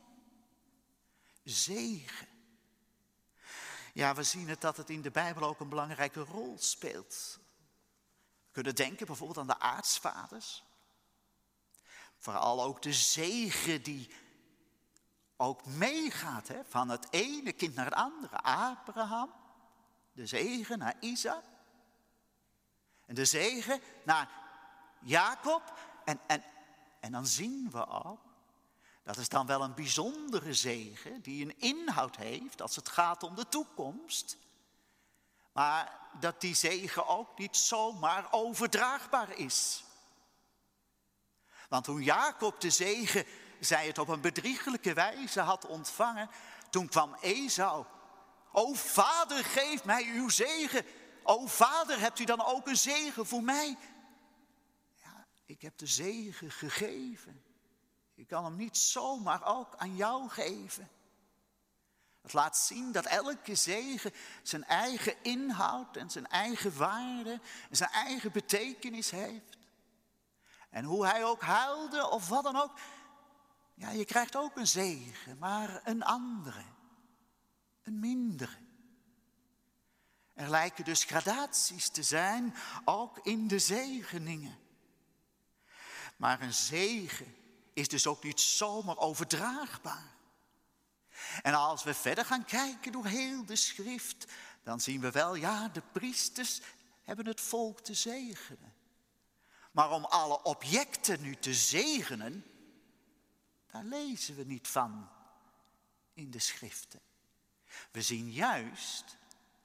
Zegen. Ja, we zien het dat het in de Bijbel ook een belangrijke rol speelt. We kunnen denken bijvoorbeeld aan de aartsvaders. Vooral ook de zegen die ook meegaat, hè, van het ene kind naar het andere. Abraham, de zegen naar Isaac. En de zegen naar Jacob. En, en, en dan zien we ook, dat is dan wel een bijzondere zegen die een inhoud heeft als het gaat om de toekomst. Maar dat die zegen ook niet zomaar overdraagbaar is. Want toen Jacob de zegen, zij het op een bedriegelijke wijze had ontvangen, toen kwam Esau. O vader, geef mij uw zegen. O vader, hebt u dan ook een zegen voor mij? Ja, ik heb de zegen gegeven. Ik kan hem niet zomaar ook aan jou geven. Het laat zien dat elke zegen zijn eigen inhoud en zijn eigen waarde en zijn eigen betekenis heeft. En hoe hij ook huilde of wat dan ook. Ja, je krijgt ook een zegen, maar een andere. Een mindere. Er lijken dus gradaties te zijn, ook in de zegeningen. Maar een zegen is dus ook niet zomaar overdraagbaar. En als we verder gaan kijken door heel de schrift, dan zien we wel, ja, de priesters hebben het volk te zegenen. Maar om alle objecten nu te zegenen, daar lezen we niet van in de schriften. We zien juist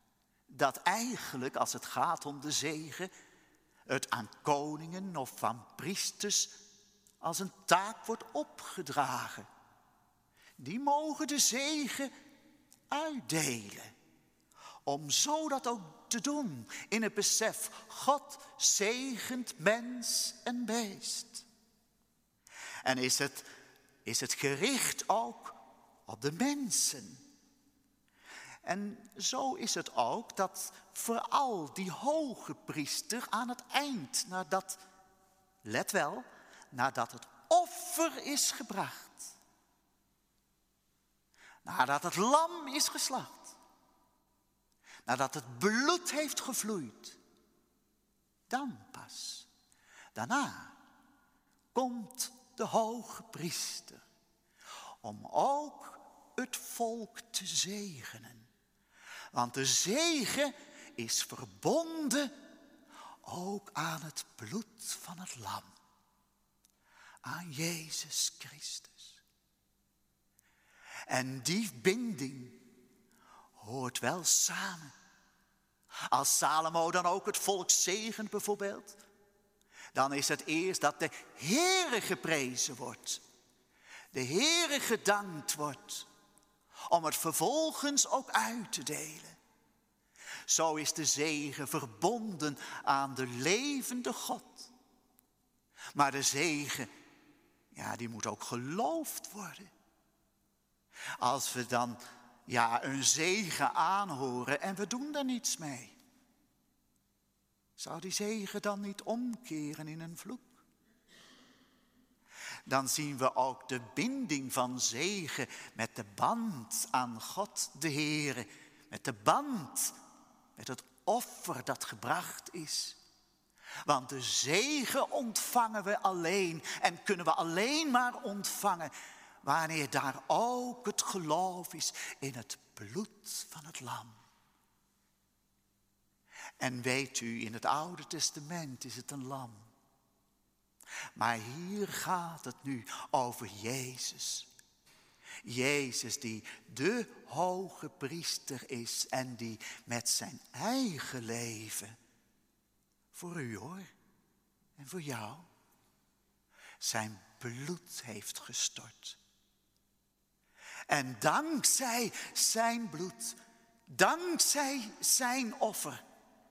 dat eigenlijk, als het gaat om de zegen, het aan koningen of aan priesters als een taak wordt opgedragen. Die mogen de zegen uitdelen. Om zo dat ook te doen in het besef, God zegent mens en beest. En is het, is het gericht ook op de mensen. En zo is het ook dat vooral die hoge priester aan het eind, nadat, let wel, nadat het offer is gebracht, nadat het lam is geslacht, nadat het bloed heeft gevloeid, dan pas, daarna komt de hoge priester om ook het volk te zegenen. Want de zegen is verbonden ook aan het bloed van het lam. Aan Jezus Christus. En die binding hoort wel samen. Als Salomo dan ook het volk zegent bijvoorbeeld, dan is het eerst dat de Heere geprezen wordt. De Heere gedankt wordt. Om het vervolgens ook uit te delen. Zo is de zegen verbonden aan de levende God. Maar de zegen, ja, die moet ook geloofd worden. Als we dan, ja, een zegen aanhoren en we doen daar niets mee. Zou die zegen dan niet omkeren in een vloek? Dan zien we ook de binding van zegen met de band aan God de Heere. Met de band, met het offer dat gebracht is. Want de zegen ontvangen we alleen en kunnen we alleen maar ontvangen wanneer daar ook het geloof is in het bloed van het lam. En weet u, in het Oude Testament is het een lam. Maar hier gaat het nu over Jezus. Jezus die de hoge priester is en die met zijn eigen leven, voor u hoor, en voor jou, zijn bloed heeft gestort. En dankzij zijn bloed, dankzij zijn offer,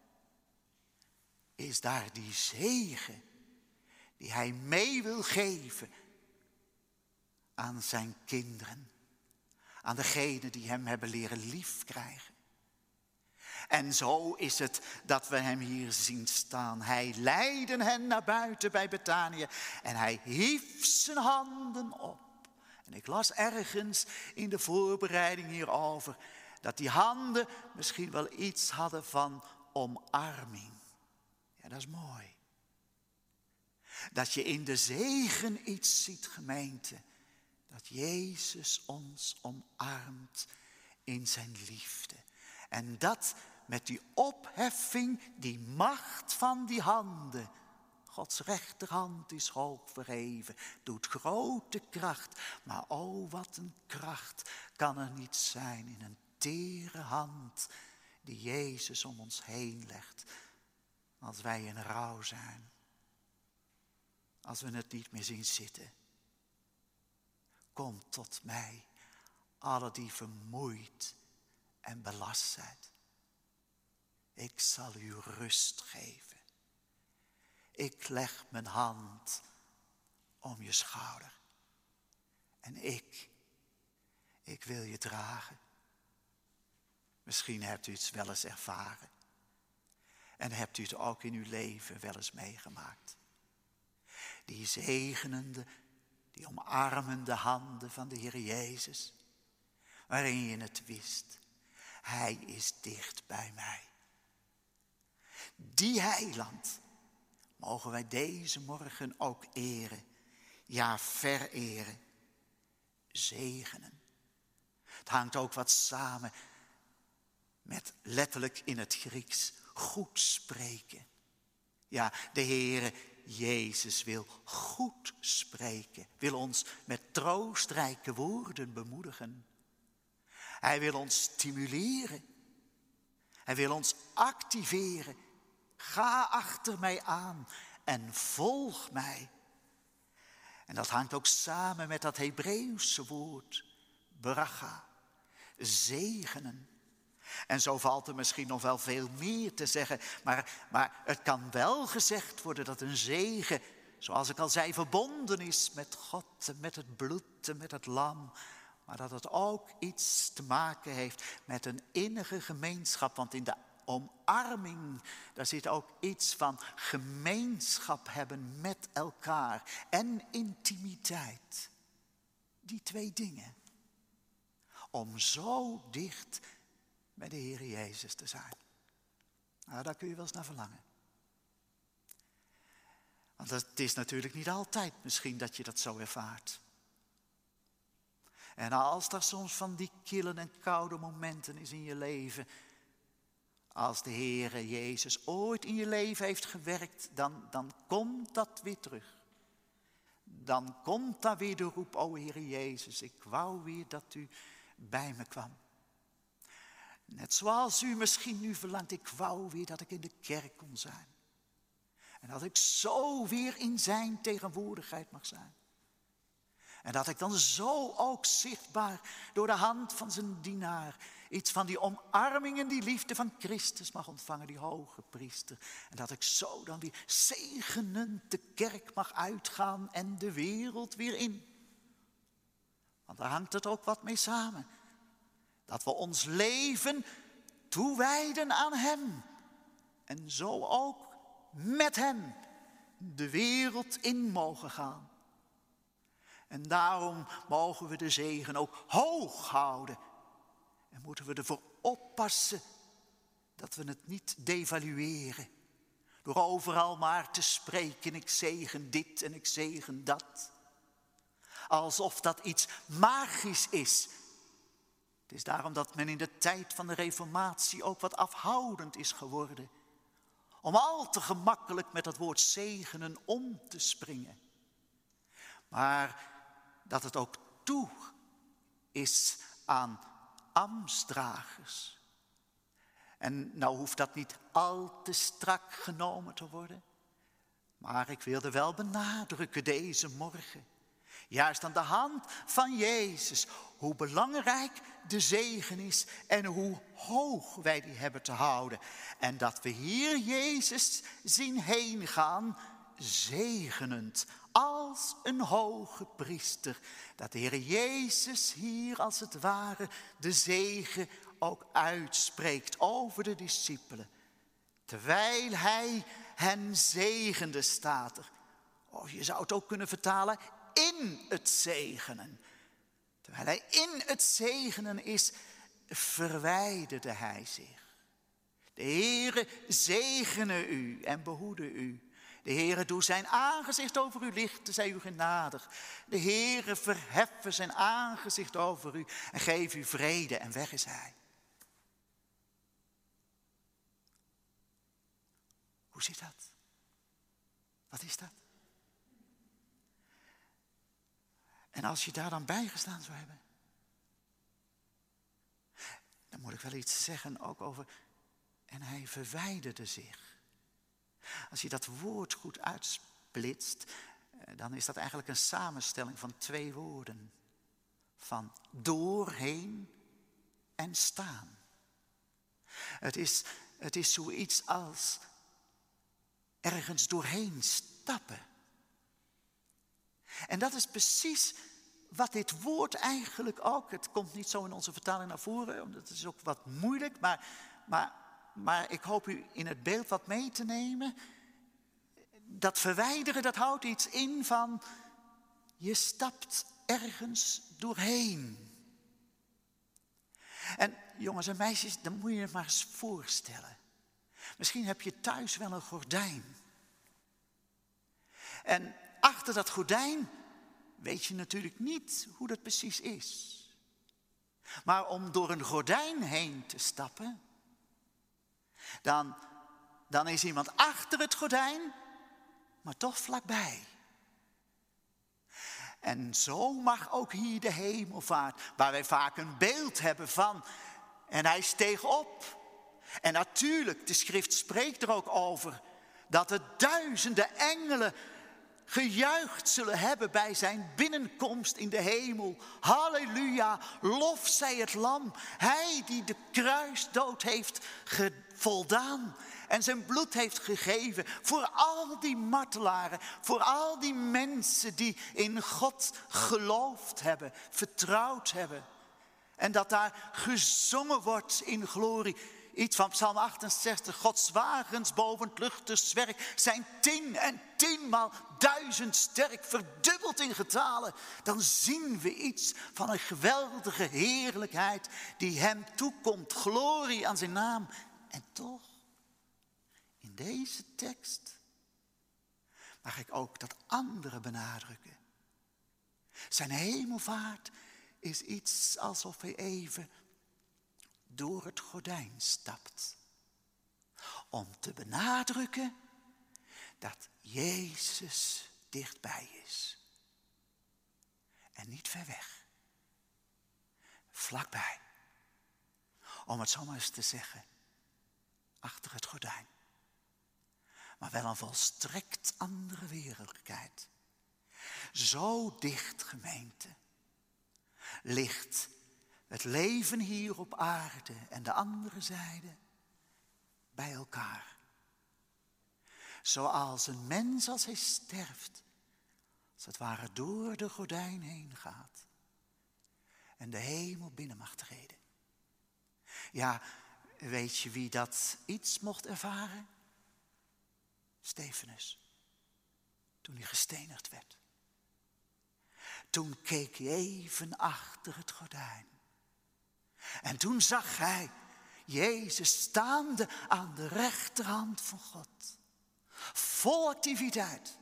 is daar die zegen die hij mee wil geven aan zijn kinderen. Aan degenen die hem hebben leren liefkrijgen. En zo is het dat we hem hier zien staan. Hij leidde hen naar buiten bij Betanië en hij hief zijn handen op. En ik las ergens in de voorbereiding hierover dat die handen misschien wel iets hadden van omarming. Ja, dat is mooi. Dat je in de zegen iets ziet, gemeente. Dat Jezus ons omarmt in zijn liefde. En dat met die opheffing, die macht van die handen. Gods rechterhand is hoog verheven, doet grote kracht. Maar oh, wat een kracht kan er niet zijn in een tere hand die Jezus om ons heen legt. Als wij in rouw zijn. Als we het niet meer zien zitten. Kom tot mij, alle die vermoeid en belast zijn. Ik zal u rust geven. Ik leg mijn hand om je schouder. En ik, ik wil je dragen. Misschien hebt u het wel eens ervaren. En hebt u het ook in uw leven wel eens meegemaakt. Die zegenende, die omarmende handen van de Heer Jezus. Waarin je het wist. Hij is dicht bij mij. Die heiland mogen wij deze morgen ook eren. Ja, vereren. Zegenen. Het hangt ook wat samen met letterlijk in het Grieks goed spreken. Ja, de Heere Jezus wil goed spreken. Wil ons met troostrijke woorden bemoedigen. Hij wil ons stimuleren. Hij wil ons activeren. Ga achter mij aan en volg mij. En dat hangt ook samen met dat Hebreeuwse woord, bracha, zegenen. En zo valt er misschien nog wel veel meer te zeggen, maar, maar het kan wel gezegd worden dat een zegen, zoals ik al zei, verbonden is met God en met het bloed en met het lam. Maar dat het ook iets te maken heeft met een innige gemeenschap. Want in de omarming, daar zit ook iets van gemeenschap hebben met elkaar. En intimiteit. Die twee dingen. Om zo dicht bij de Heer Jezus te zijn. Nou, daar kun je wel eens naar verlangen. Want het is natuurlijk niet altijd misschien dat je dat zo ervaart. En als er soms van die kille en koude momenten is in je leven, als de Heere Jezus ooit in je leven heeft gewerkt, dan, dan komt dat weer terug. Dan komt daar weer de roep, o Heere Jezus, ik wou weer dat u bij me kwam. Net zoals u misschien nu verlangt, ik wou weer dat ik in de kerk kon zijn. En dat ik zo weer in zijn tegenwoordigheid mag zijn. En dat ik dan zo ook zichtbaar door de hand van zijn dienaar iets van die omarming en die liefde van Christus mag ontvangen, die hoge priester. En dat ik zo dan weer zegenend de kerk mag uitgaan en de wereld weer in. Want daar hangt het ook wat mee samen. Dat we ons leven toewijden aan hem. En zo ook met hem de wereld in mogen gaan. En daarom mogen we de zegen ook hoog houden. En moeten we ervoor oppassen dat we het niet devalueren. Door overal maar te spreken, ik zegen dit en ik zegen dat. Alsof dat iets magisch is. Het is daarom dat men in de tijd van de Reformatie ook wat afhoudend is geworden. Om al te gemakkelijk met het woord zegenen om te springen. Maar dat het ook toe is aan ambtsdragers. En nou hoeft dat niet al te strak genomen te worden. Maar ik wilde wel benadrukken deze morgen. Juist aan de hand van Jezus. Hoe belangrijk de zegen is en hoe hoog wij die hebben te houden. En dat we hier Jezus zien heen gaan, zegenend. Als een hoge priester. Dat de Heer Jezus hier als het ware de zegen ook uitspreekt over de discipelen. Terwijl hij hen zegende, staat er. Oh, je zou het ook kunnen vertalen, in het zegenen. Terwijl hij in het zegenen is, verwijderde hij zich. De Heere zegene u en behoede u. De Heere doe zijn aangezicht over u lichten, zij u genadig. De Heere verheffen zijn aangezicht over u en geef u vrede en weg is hij. Hoe zit dat? Wat is dat? En als je daar dan bij gestaan zou hebben, dan moet ik wel iets zeggen ook over, en hij verwijderde zich. Als je dat woord goed uitsplitst, dan is dat eigenlijk een samenstelling van twee woorden. Van doorheen en staan. Het is, het is zoiets als ergens doorheen stappen. En dat is precies wat dit woord eigenlijk ook, het komt niet zo in onze vertaling naar voren, omdat het is ook wat moeilijk, maar, maar, maar ik hoop u in het beeld wat mee te nemen. Dat verwijderen, dat houdt iets in van, je stapt ergens doorheen. En jongens en meisjes, dan moet je het maar eens voorstellen. Misschien heb je thuis wel een gordijn. En achter dat gordijn weet je natuurlijk niet hoe dat precies is. Maar om door een gordijn heen te stappen, dan, dan is iemand achter het gordijn, maar toch vlakbij. En zo mag ook hier de hemelvaart, waar wij vaak een beeld hebben van, en hij steeg op. En natuurlijk, de schrift spreekt er ook over dat de duizenden engelen gejuicht zullen hebben bij zijn binnenkomst in de hemel. Halleluja, lof zij het lam. Hij die de kruisdood heeft voldaan en zijn bloed heeft gegeven voor al die martelaren, voor al die mensen die in God geloofd hebben, vertrouwd hebben. En dat daar gezongen wordt in glorie. Iets van Psalm achtenzestig. Gods wagens boven het luchtenzwerk zijn tien en tienmaal duizend sterk, verdubbeld in getalen. Dan zien we iets van een geweldige heerlijkheid die hem toekomt. Glorie aan zijn naam. En toch, in deze tekst mag ik ook dat andere benadrukken. Zijn hemelvaart is iets alsof hij even door het gordijn stapt. Om te benadrukken dat Jezus dichtbij is. En niet ver weg. Vlakbij. Om het zo maar eens te zeggen. Achter het gordijn. Maar wel een volstrekt andere werkelijkheid. Zo dicht, gemeente, ligt het leven hier op aarde en de andere zijde bij elkaar. Zoals een mens als hij sterft, als het ware door de gordijn heen gaat en de hemel binnen mag treden. Ja, weet je wie dat iets mocht ervaren? Stefanus, toen hij gestenigd werd. Toen keek hij even achter het gordijn. En toen zag hij Jezus staande aan de rechterhand van God. Vol activiteit.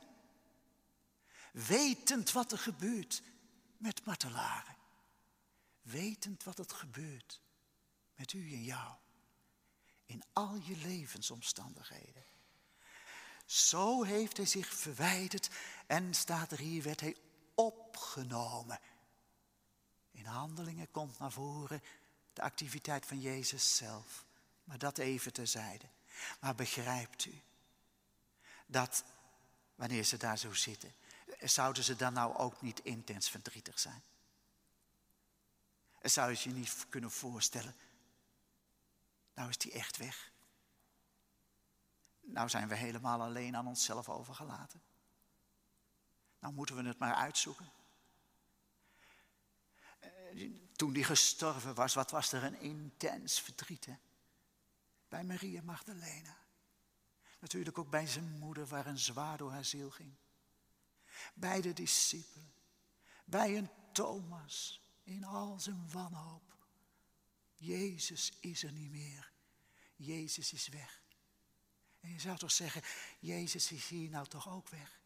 Wetend wat er gebeurt met martelaren. Wetend wat er gebeurt met u en jou. In al je levensomstandigheden. Zo heeft hij zich verwijderd en staat er hier, werd hij opgenomen. In Handelingen komt naar voren de activiteit van Jezus zelf. Maar dat even terzijde. Maar begrijpt u dat wanneer ze daar zo zitten, zouden ze dan nou ook niet intens verdrietig zijn? Zou je je niet kunnen voorstellen, nou is die echt weg. Nou zijn we helemaal alleen aan onszelf overgelaten. Nou moeten we het maar uitzoeken. Toen die gestorven was, wat was er een intens verdriet, hè? Bij Maria Magdalena. Natuurlijk ook bij zijn moeder, waar een zwaar door haar ziel ging. Bij de discipelen. Bij een Thomas, in al zijn wanhoop. Jezus is er niet meer. Jezus is weg. En je zou toch zeggen, Jezus is hier nou toch ook weg?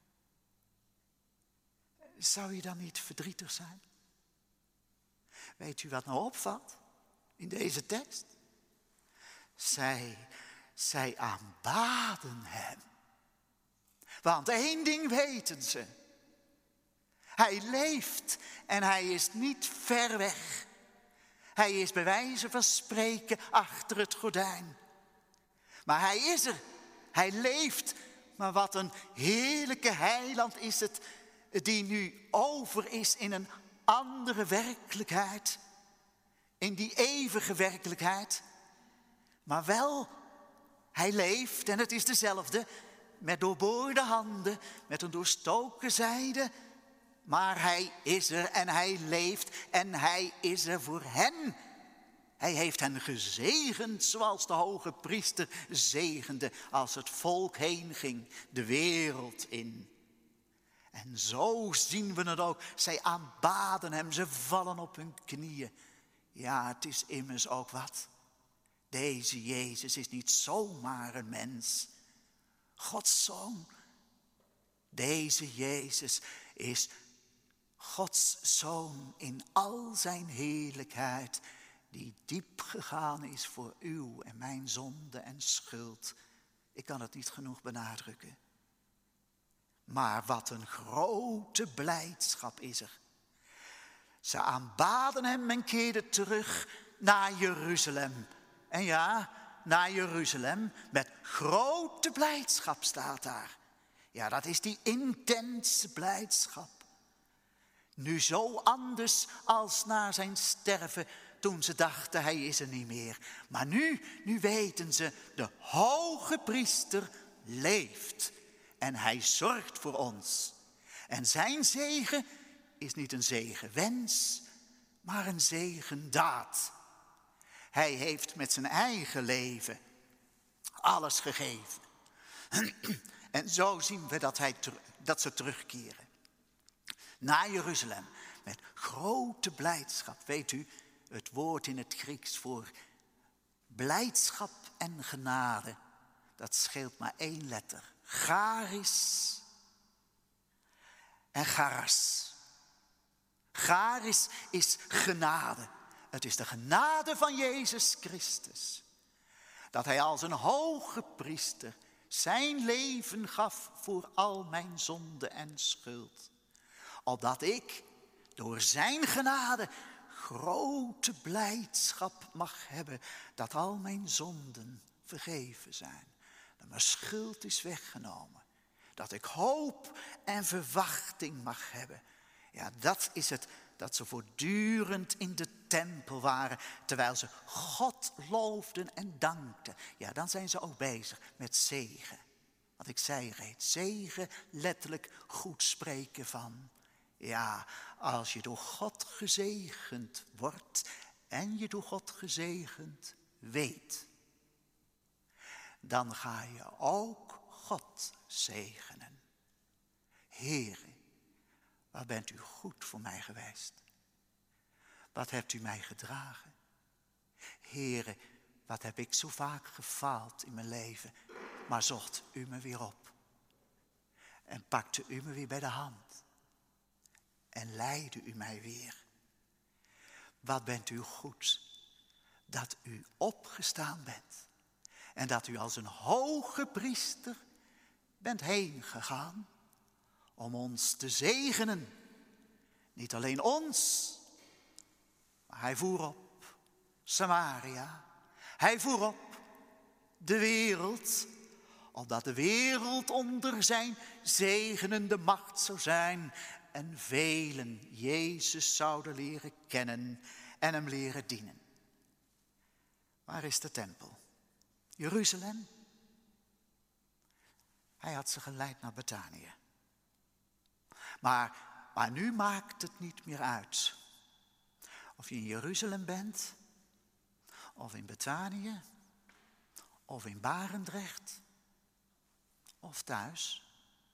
Zou je dan niet verdrietig zijn? Weet u wat nou opvalt in deze tekst? Zij, zij aanbaden hem. Want één ding weten ze. Hij leeft en hij is niet ver weg. Hij is bij wijze van spreken achter het gordijn. Maar hij is er. Hij leeft. Maar wat een heerlijke heiland is het, die nu over is in een andere werkelijkheid. In die eeuwige werkelijkheid. Maar wel, hij leeft en het is dezelfde. Met doorboorde handen, met een doorstoken zijde. Maar hij is er en hij leeft en hij is er voor hen. Hij heeft hen gezegend zoals de hoge priester zegende als het volk heen ging, de wereld in. En zo zien we het ook. Zij aanbaden hem, ze vallen op hun knieën. Ja, het is immers ook wat. Deze Jezus is niet zomaar een mens. Gods zoon. Deze Jezus is Gods zoon in al zijn heerlijkheid, die diep gegaan is voor uw en mijn zonde en schuld. Ik kan het niet genoeg benadrukken. Maar wat een grote blijdschap is er. Ze aanbaden hem en keerden terug naar Jeruzalem. En ja, naar Jeruzalem met grote blijdschap, staat daar. Ja, dat is die intense blijdschap. Nu zo anders als na zijn sterven, toen ze dachten hij is er niet meer. Maar nu, nu weten ze, de hoge priester leeft en hij zorgt voor ons. En zijn zegen is niet een zegenwens, maar een zegendaad. Hij heeft met zijn eigen leven alles gegeven. En zo zien we dat, hij, dat ze terugkeren naar Jeruzalem met grote blijdschap. Weet u, het woord in het Grieks voor blijdschap en genade, dat scheelt maar één letter. Charis en charas. Charis is genade. Het is de genade van Jezus Christus. Dat hij als een hoge priester zijn leven gaf voor al mijn zonde en schuld. Opdat ik door zijn genade grote blijdschap mag hebben dat al mijn zonden vergeven zijn. Dat mijn schuld is weggenomen. Dat ik hoop en verwachting mag hebben. Ja, dat is het, dat ze voortdurend in de tempel waren, terwijl ze God loofden en dankten. Ja, dan zijn ze ook bezig met zegen. Want ik zei reeds, zegen, letterlijk goed spreken van. Ja, als je door God gezegend wordt en je door God gezegend weet, dan ga je ook God zegenen. Heere, wat bent u goed voor mij geweest? Wat hebt u mij gedragen? Heere, wat heb ik zo vaak gefaald in mijn leven, maar zocht u me weer op. En pakte u me weer bij de hand. En leidde u mij weer. Wat bent u goed dat u opgestaan bent. En dat u als een hoge priester bent heen gegaan om ons te zegenen. Niet alleen ons, maar hij voer op Samaria. Hij voer op de wereld, opdat de wereld onder zijn zegenende macht zou zijn. En velen Jezus zouden leren kennen en hem leren dienen. Waar is de tempel? Jeruzalem. Hij had ze geleid naar Betanië. Maar, maar nu maakt het niet meer uit. Of je in Jeruzalem bent, of in Betanië, of in Barendrecht, of thuis.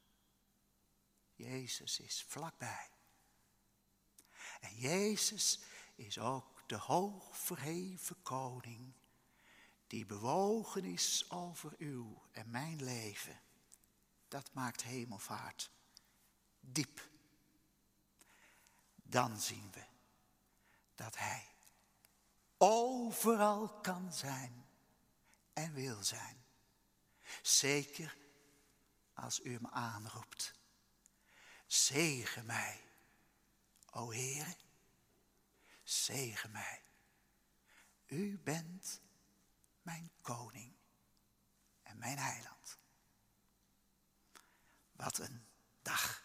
Jezus is vlakbij. En Jezus is ook de hoogverheven koning die bewogen is over uw en mijn leven. Dat maakt hemelvaart diep. Dan zien we dat hij overal kan zijn en wil zijn. Zeker als u hem aanroept. Zegen mij, o Heere, zegen mij. U bent mijn koning en mijn heiland. Wat een dag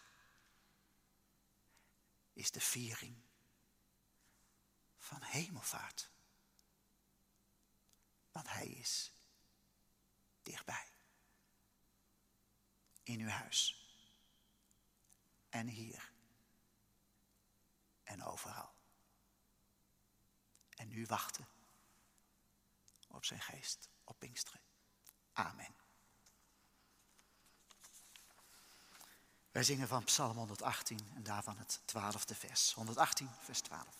is de viering van hemelvaart. Want hij is dichtbij. In uw huis. En hier. En overal. En nu wachten op zijn geest op Pinksteren. Amen. Wij zingen van Psalm honderdachttien en daarvan het twaalfde vers. honderdachttien vers twaalf.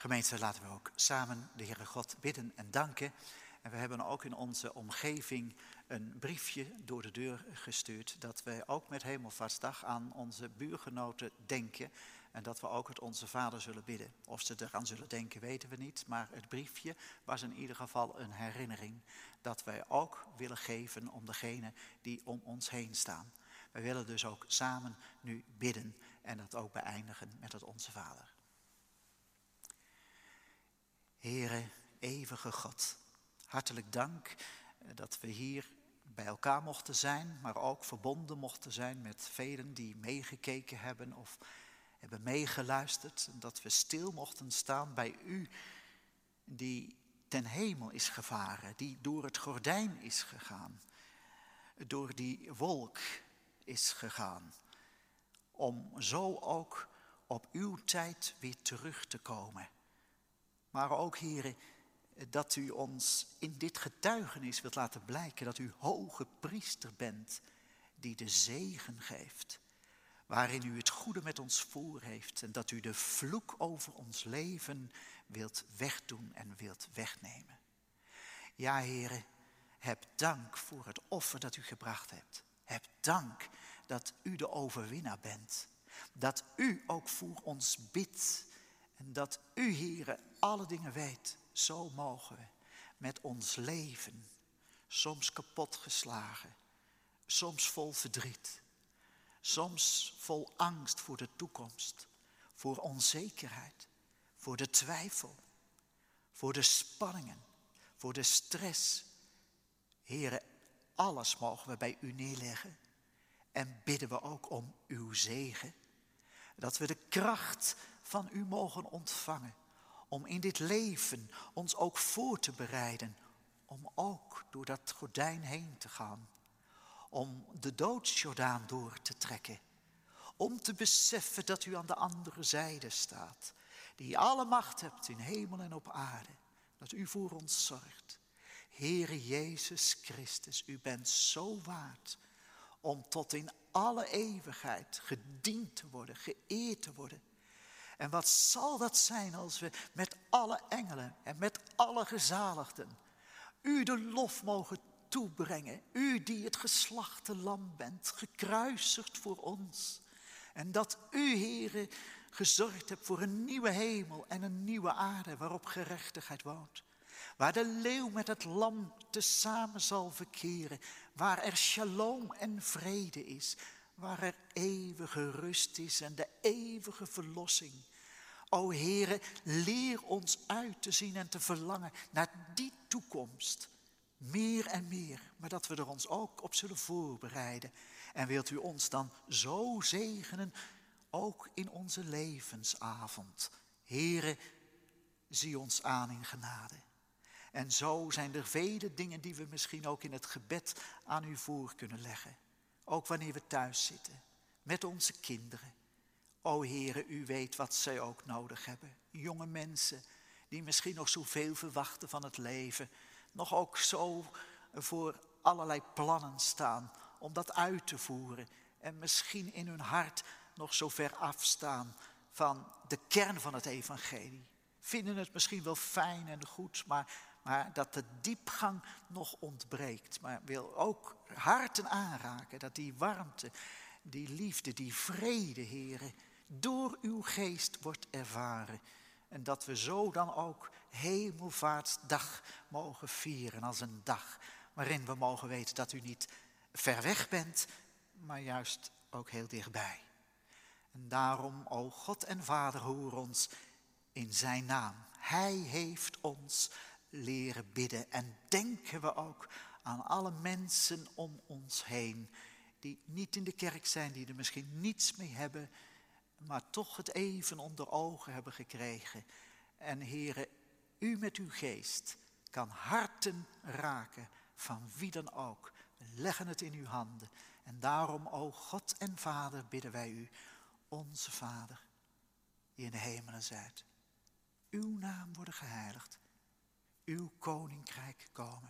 Gemeente, laten we ook samen de Heere God bidden en danken. En we hebben ook in onze omgeving een briefje door de deur gestuurd, dat wij ook met Hemelvaartsdag aan onze buurgenoten denken. En dat we ook het Onze Vader zullen bidden. Of ze eraan zullen denken, weten we niet. Maar het briefje was in ieder geval een herinnering dat wij ook willen geven om degenen die om ons heen staan. Wij willen dus ook samen nu bidden en dat ook beëindigen met het Onze Vader. Heere, eeuwige God, hartelijk dank dat we hier bij elkaar mochten zijn, maar ook verbonden mochten zijn met velen die meegekeken hebben of hebben meegeluisterd. Dat we stil mochten staan bij u die ten hemel is gevaren, die door het gordijn is gegaan, door die wolk is gegaan, om zo ook op uw tijd weer terug te komen. Maar ook, Heere, dat u ons in dit getuigenis wilt laten blijken dat u hoge priester bent die de zegen geeft, waarin u het goede met ons voor heeft en dat u de vloek over ons leven wilt wegdoen en wilt wegnemen. Ja, Heere, heb dank voor het offer dat u gebracht hebt. Heb dank dat u de overwinnaar bent. Dat u ook voor ons bidt. En dat u, Heere, alle dingen weet. Zo mogen we met ons leven, soms kapotgeslagen, soms vol verdriet, soms vol angst voor de toekomst, voor onzekerheid, voor de twijfel, voor de spanningen, voor de stress. Heere, alles mogen we bij u neerleggen en bidden we ook om uw zegen. Dat we de kracht van u mogen ontvangen om in dit leven ons ook voor te bereiden, om ook door dat gordijn heen te gaan, om de doodsjordaan door te trekken, om te beseffen dat u aan de andere zijde staat, die alle macht hebt in hemel en op aarde, dat u voor ons zorgt. Heere Jezus Christus, u bent zo waard om tot in alle eeuwigheid gediend te worden, geëerd te worden. En wat zal dat zijn als we met alle engelen en met alle gezaligden u de lof mogen toebrengen. U die het geslachte lam bent, gekruisigd voor ons. En dat u, Heere, gezorgd hebt voor een nieuwe hemel en een nieuwe aarde waarop gerechtigheid woont. Waar de leeuw met het lam tezamen zal verkeren. Waar er shalom en vrede is. Waar er eeuwige rust is en de eeuwige verlossing. O Heere, leer ons uit te zien en te verlangen naar die toekomst. Meer en meer, maar dat we er ons ook op zullen voorbereiden. En wilt u ons dan zo zegenen, ook in onze levensavond. Heere, zie ons aan in genade. En zo zijn er vele dingen die we misschien ook in het gebed aan u voor kunnen leggen. Ook wanneer we thuis zitten, met onze kinderen. O Heere, u weet wat zij ook nodig hebben. Jonge mensen die misschien nog zoveel verwachten van het leven. Nog ook zo voor allerlei plannen staan om dat uit te voeren. En misschien in hun hart nog zo ver afstaan van de kern van het evangelie. Vinden het misschien wel fijn en goed, maar, maar dat de diepgang nog ontbreekt. Maar wil ook harten aanraken, dat die warmte, die liefde, die vrede, Heere, door uw geest wordt ervaren. En dat we zo dan ook Hemelvaartsdag mogen vieren als een dag waarin we mogen weten dat u niet ver weg bent, maar juist ook heel dichtbij. En daarom, o God en Vader, hoor ons in zijn naam. Hij heeft ons leren bidden en denken we ook aan alle mensen om ons heen die niet in de kerk zijn, die er misschien niets mee hebben, maar toch het even onder ogen hebben gekregen. En Heere, u met uw geest kan harten raken van wie dan ook. We leggen het in uw handen. En daarom, o God en Vader, bidden wij u, onze Vader, die in de hemelen zijt. Uw naam worden geheiligd. Uw koninkrijk komen.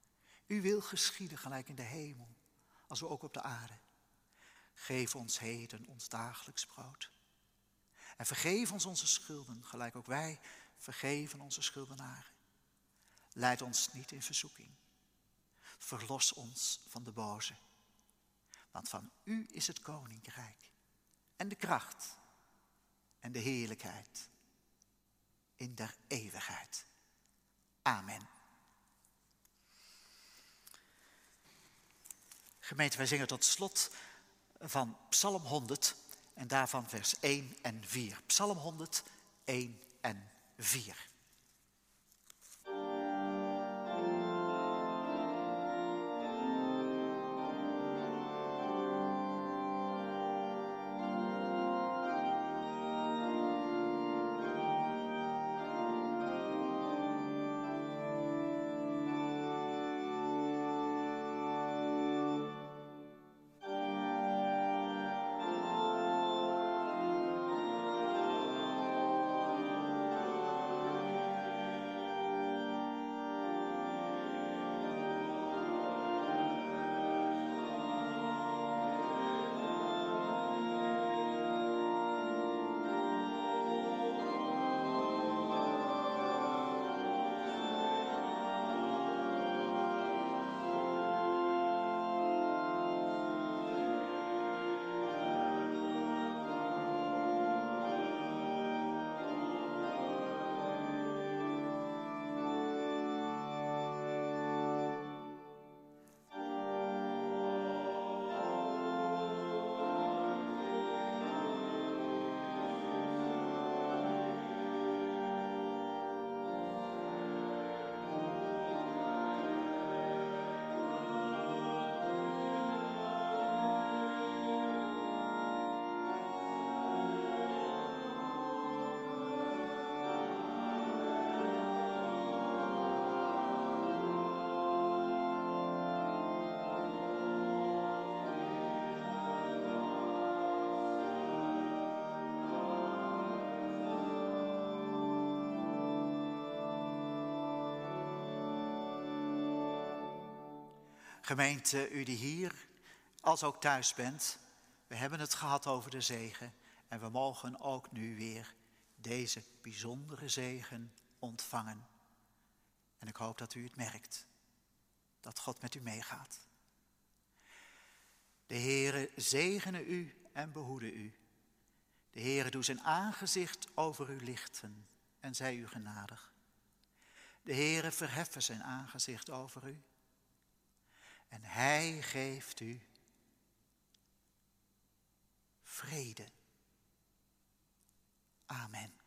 Uw wil geschieden gelijk in de hemel, als we ook op de aarde. Geef ons heden ons dagelijks brood. En vergeef ons onze schulden, gelijk ook wij vergeven onze schuldenaren. Leid ons niet in verzoeking. Verlos ons van de boze. Want van u is het koninkrijk en de kracht en de heerlijkheid in der eeuwigheid. Amen. Gemeente, wij zingen tot slot van Psalm honderd en daarvan vers één en vier. Psalm honderd, één en vier. Gemeente, u die hier als ook thuis bent, we hebben het gehad over de zegen en we mogen ook nu weer deze bijzondere zegen ontvangen. En ik hoop dat u het merkt, dat God met u meegaat. De Heere zegene u en behoede u. De Heere doe zijn aangezicht over u lichten en zij u genadig. De Heere verheffen zijn aangezicht over u. En hij geeft u vrede. Amen.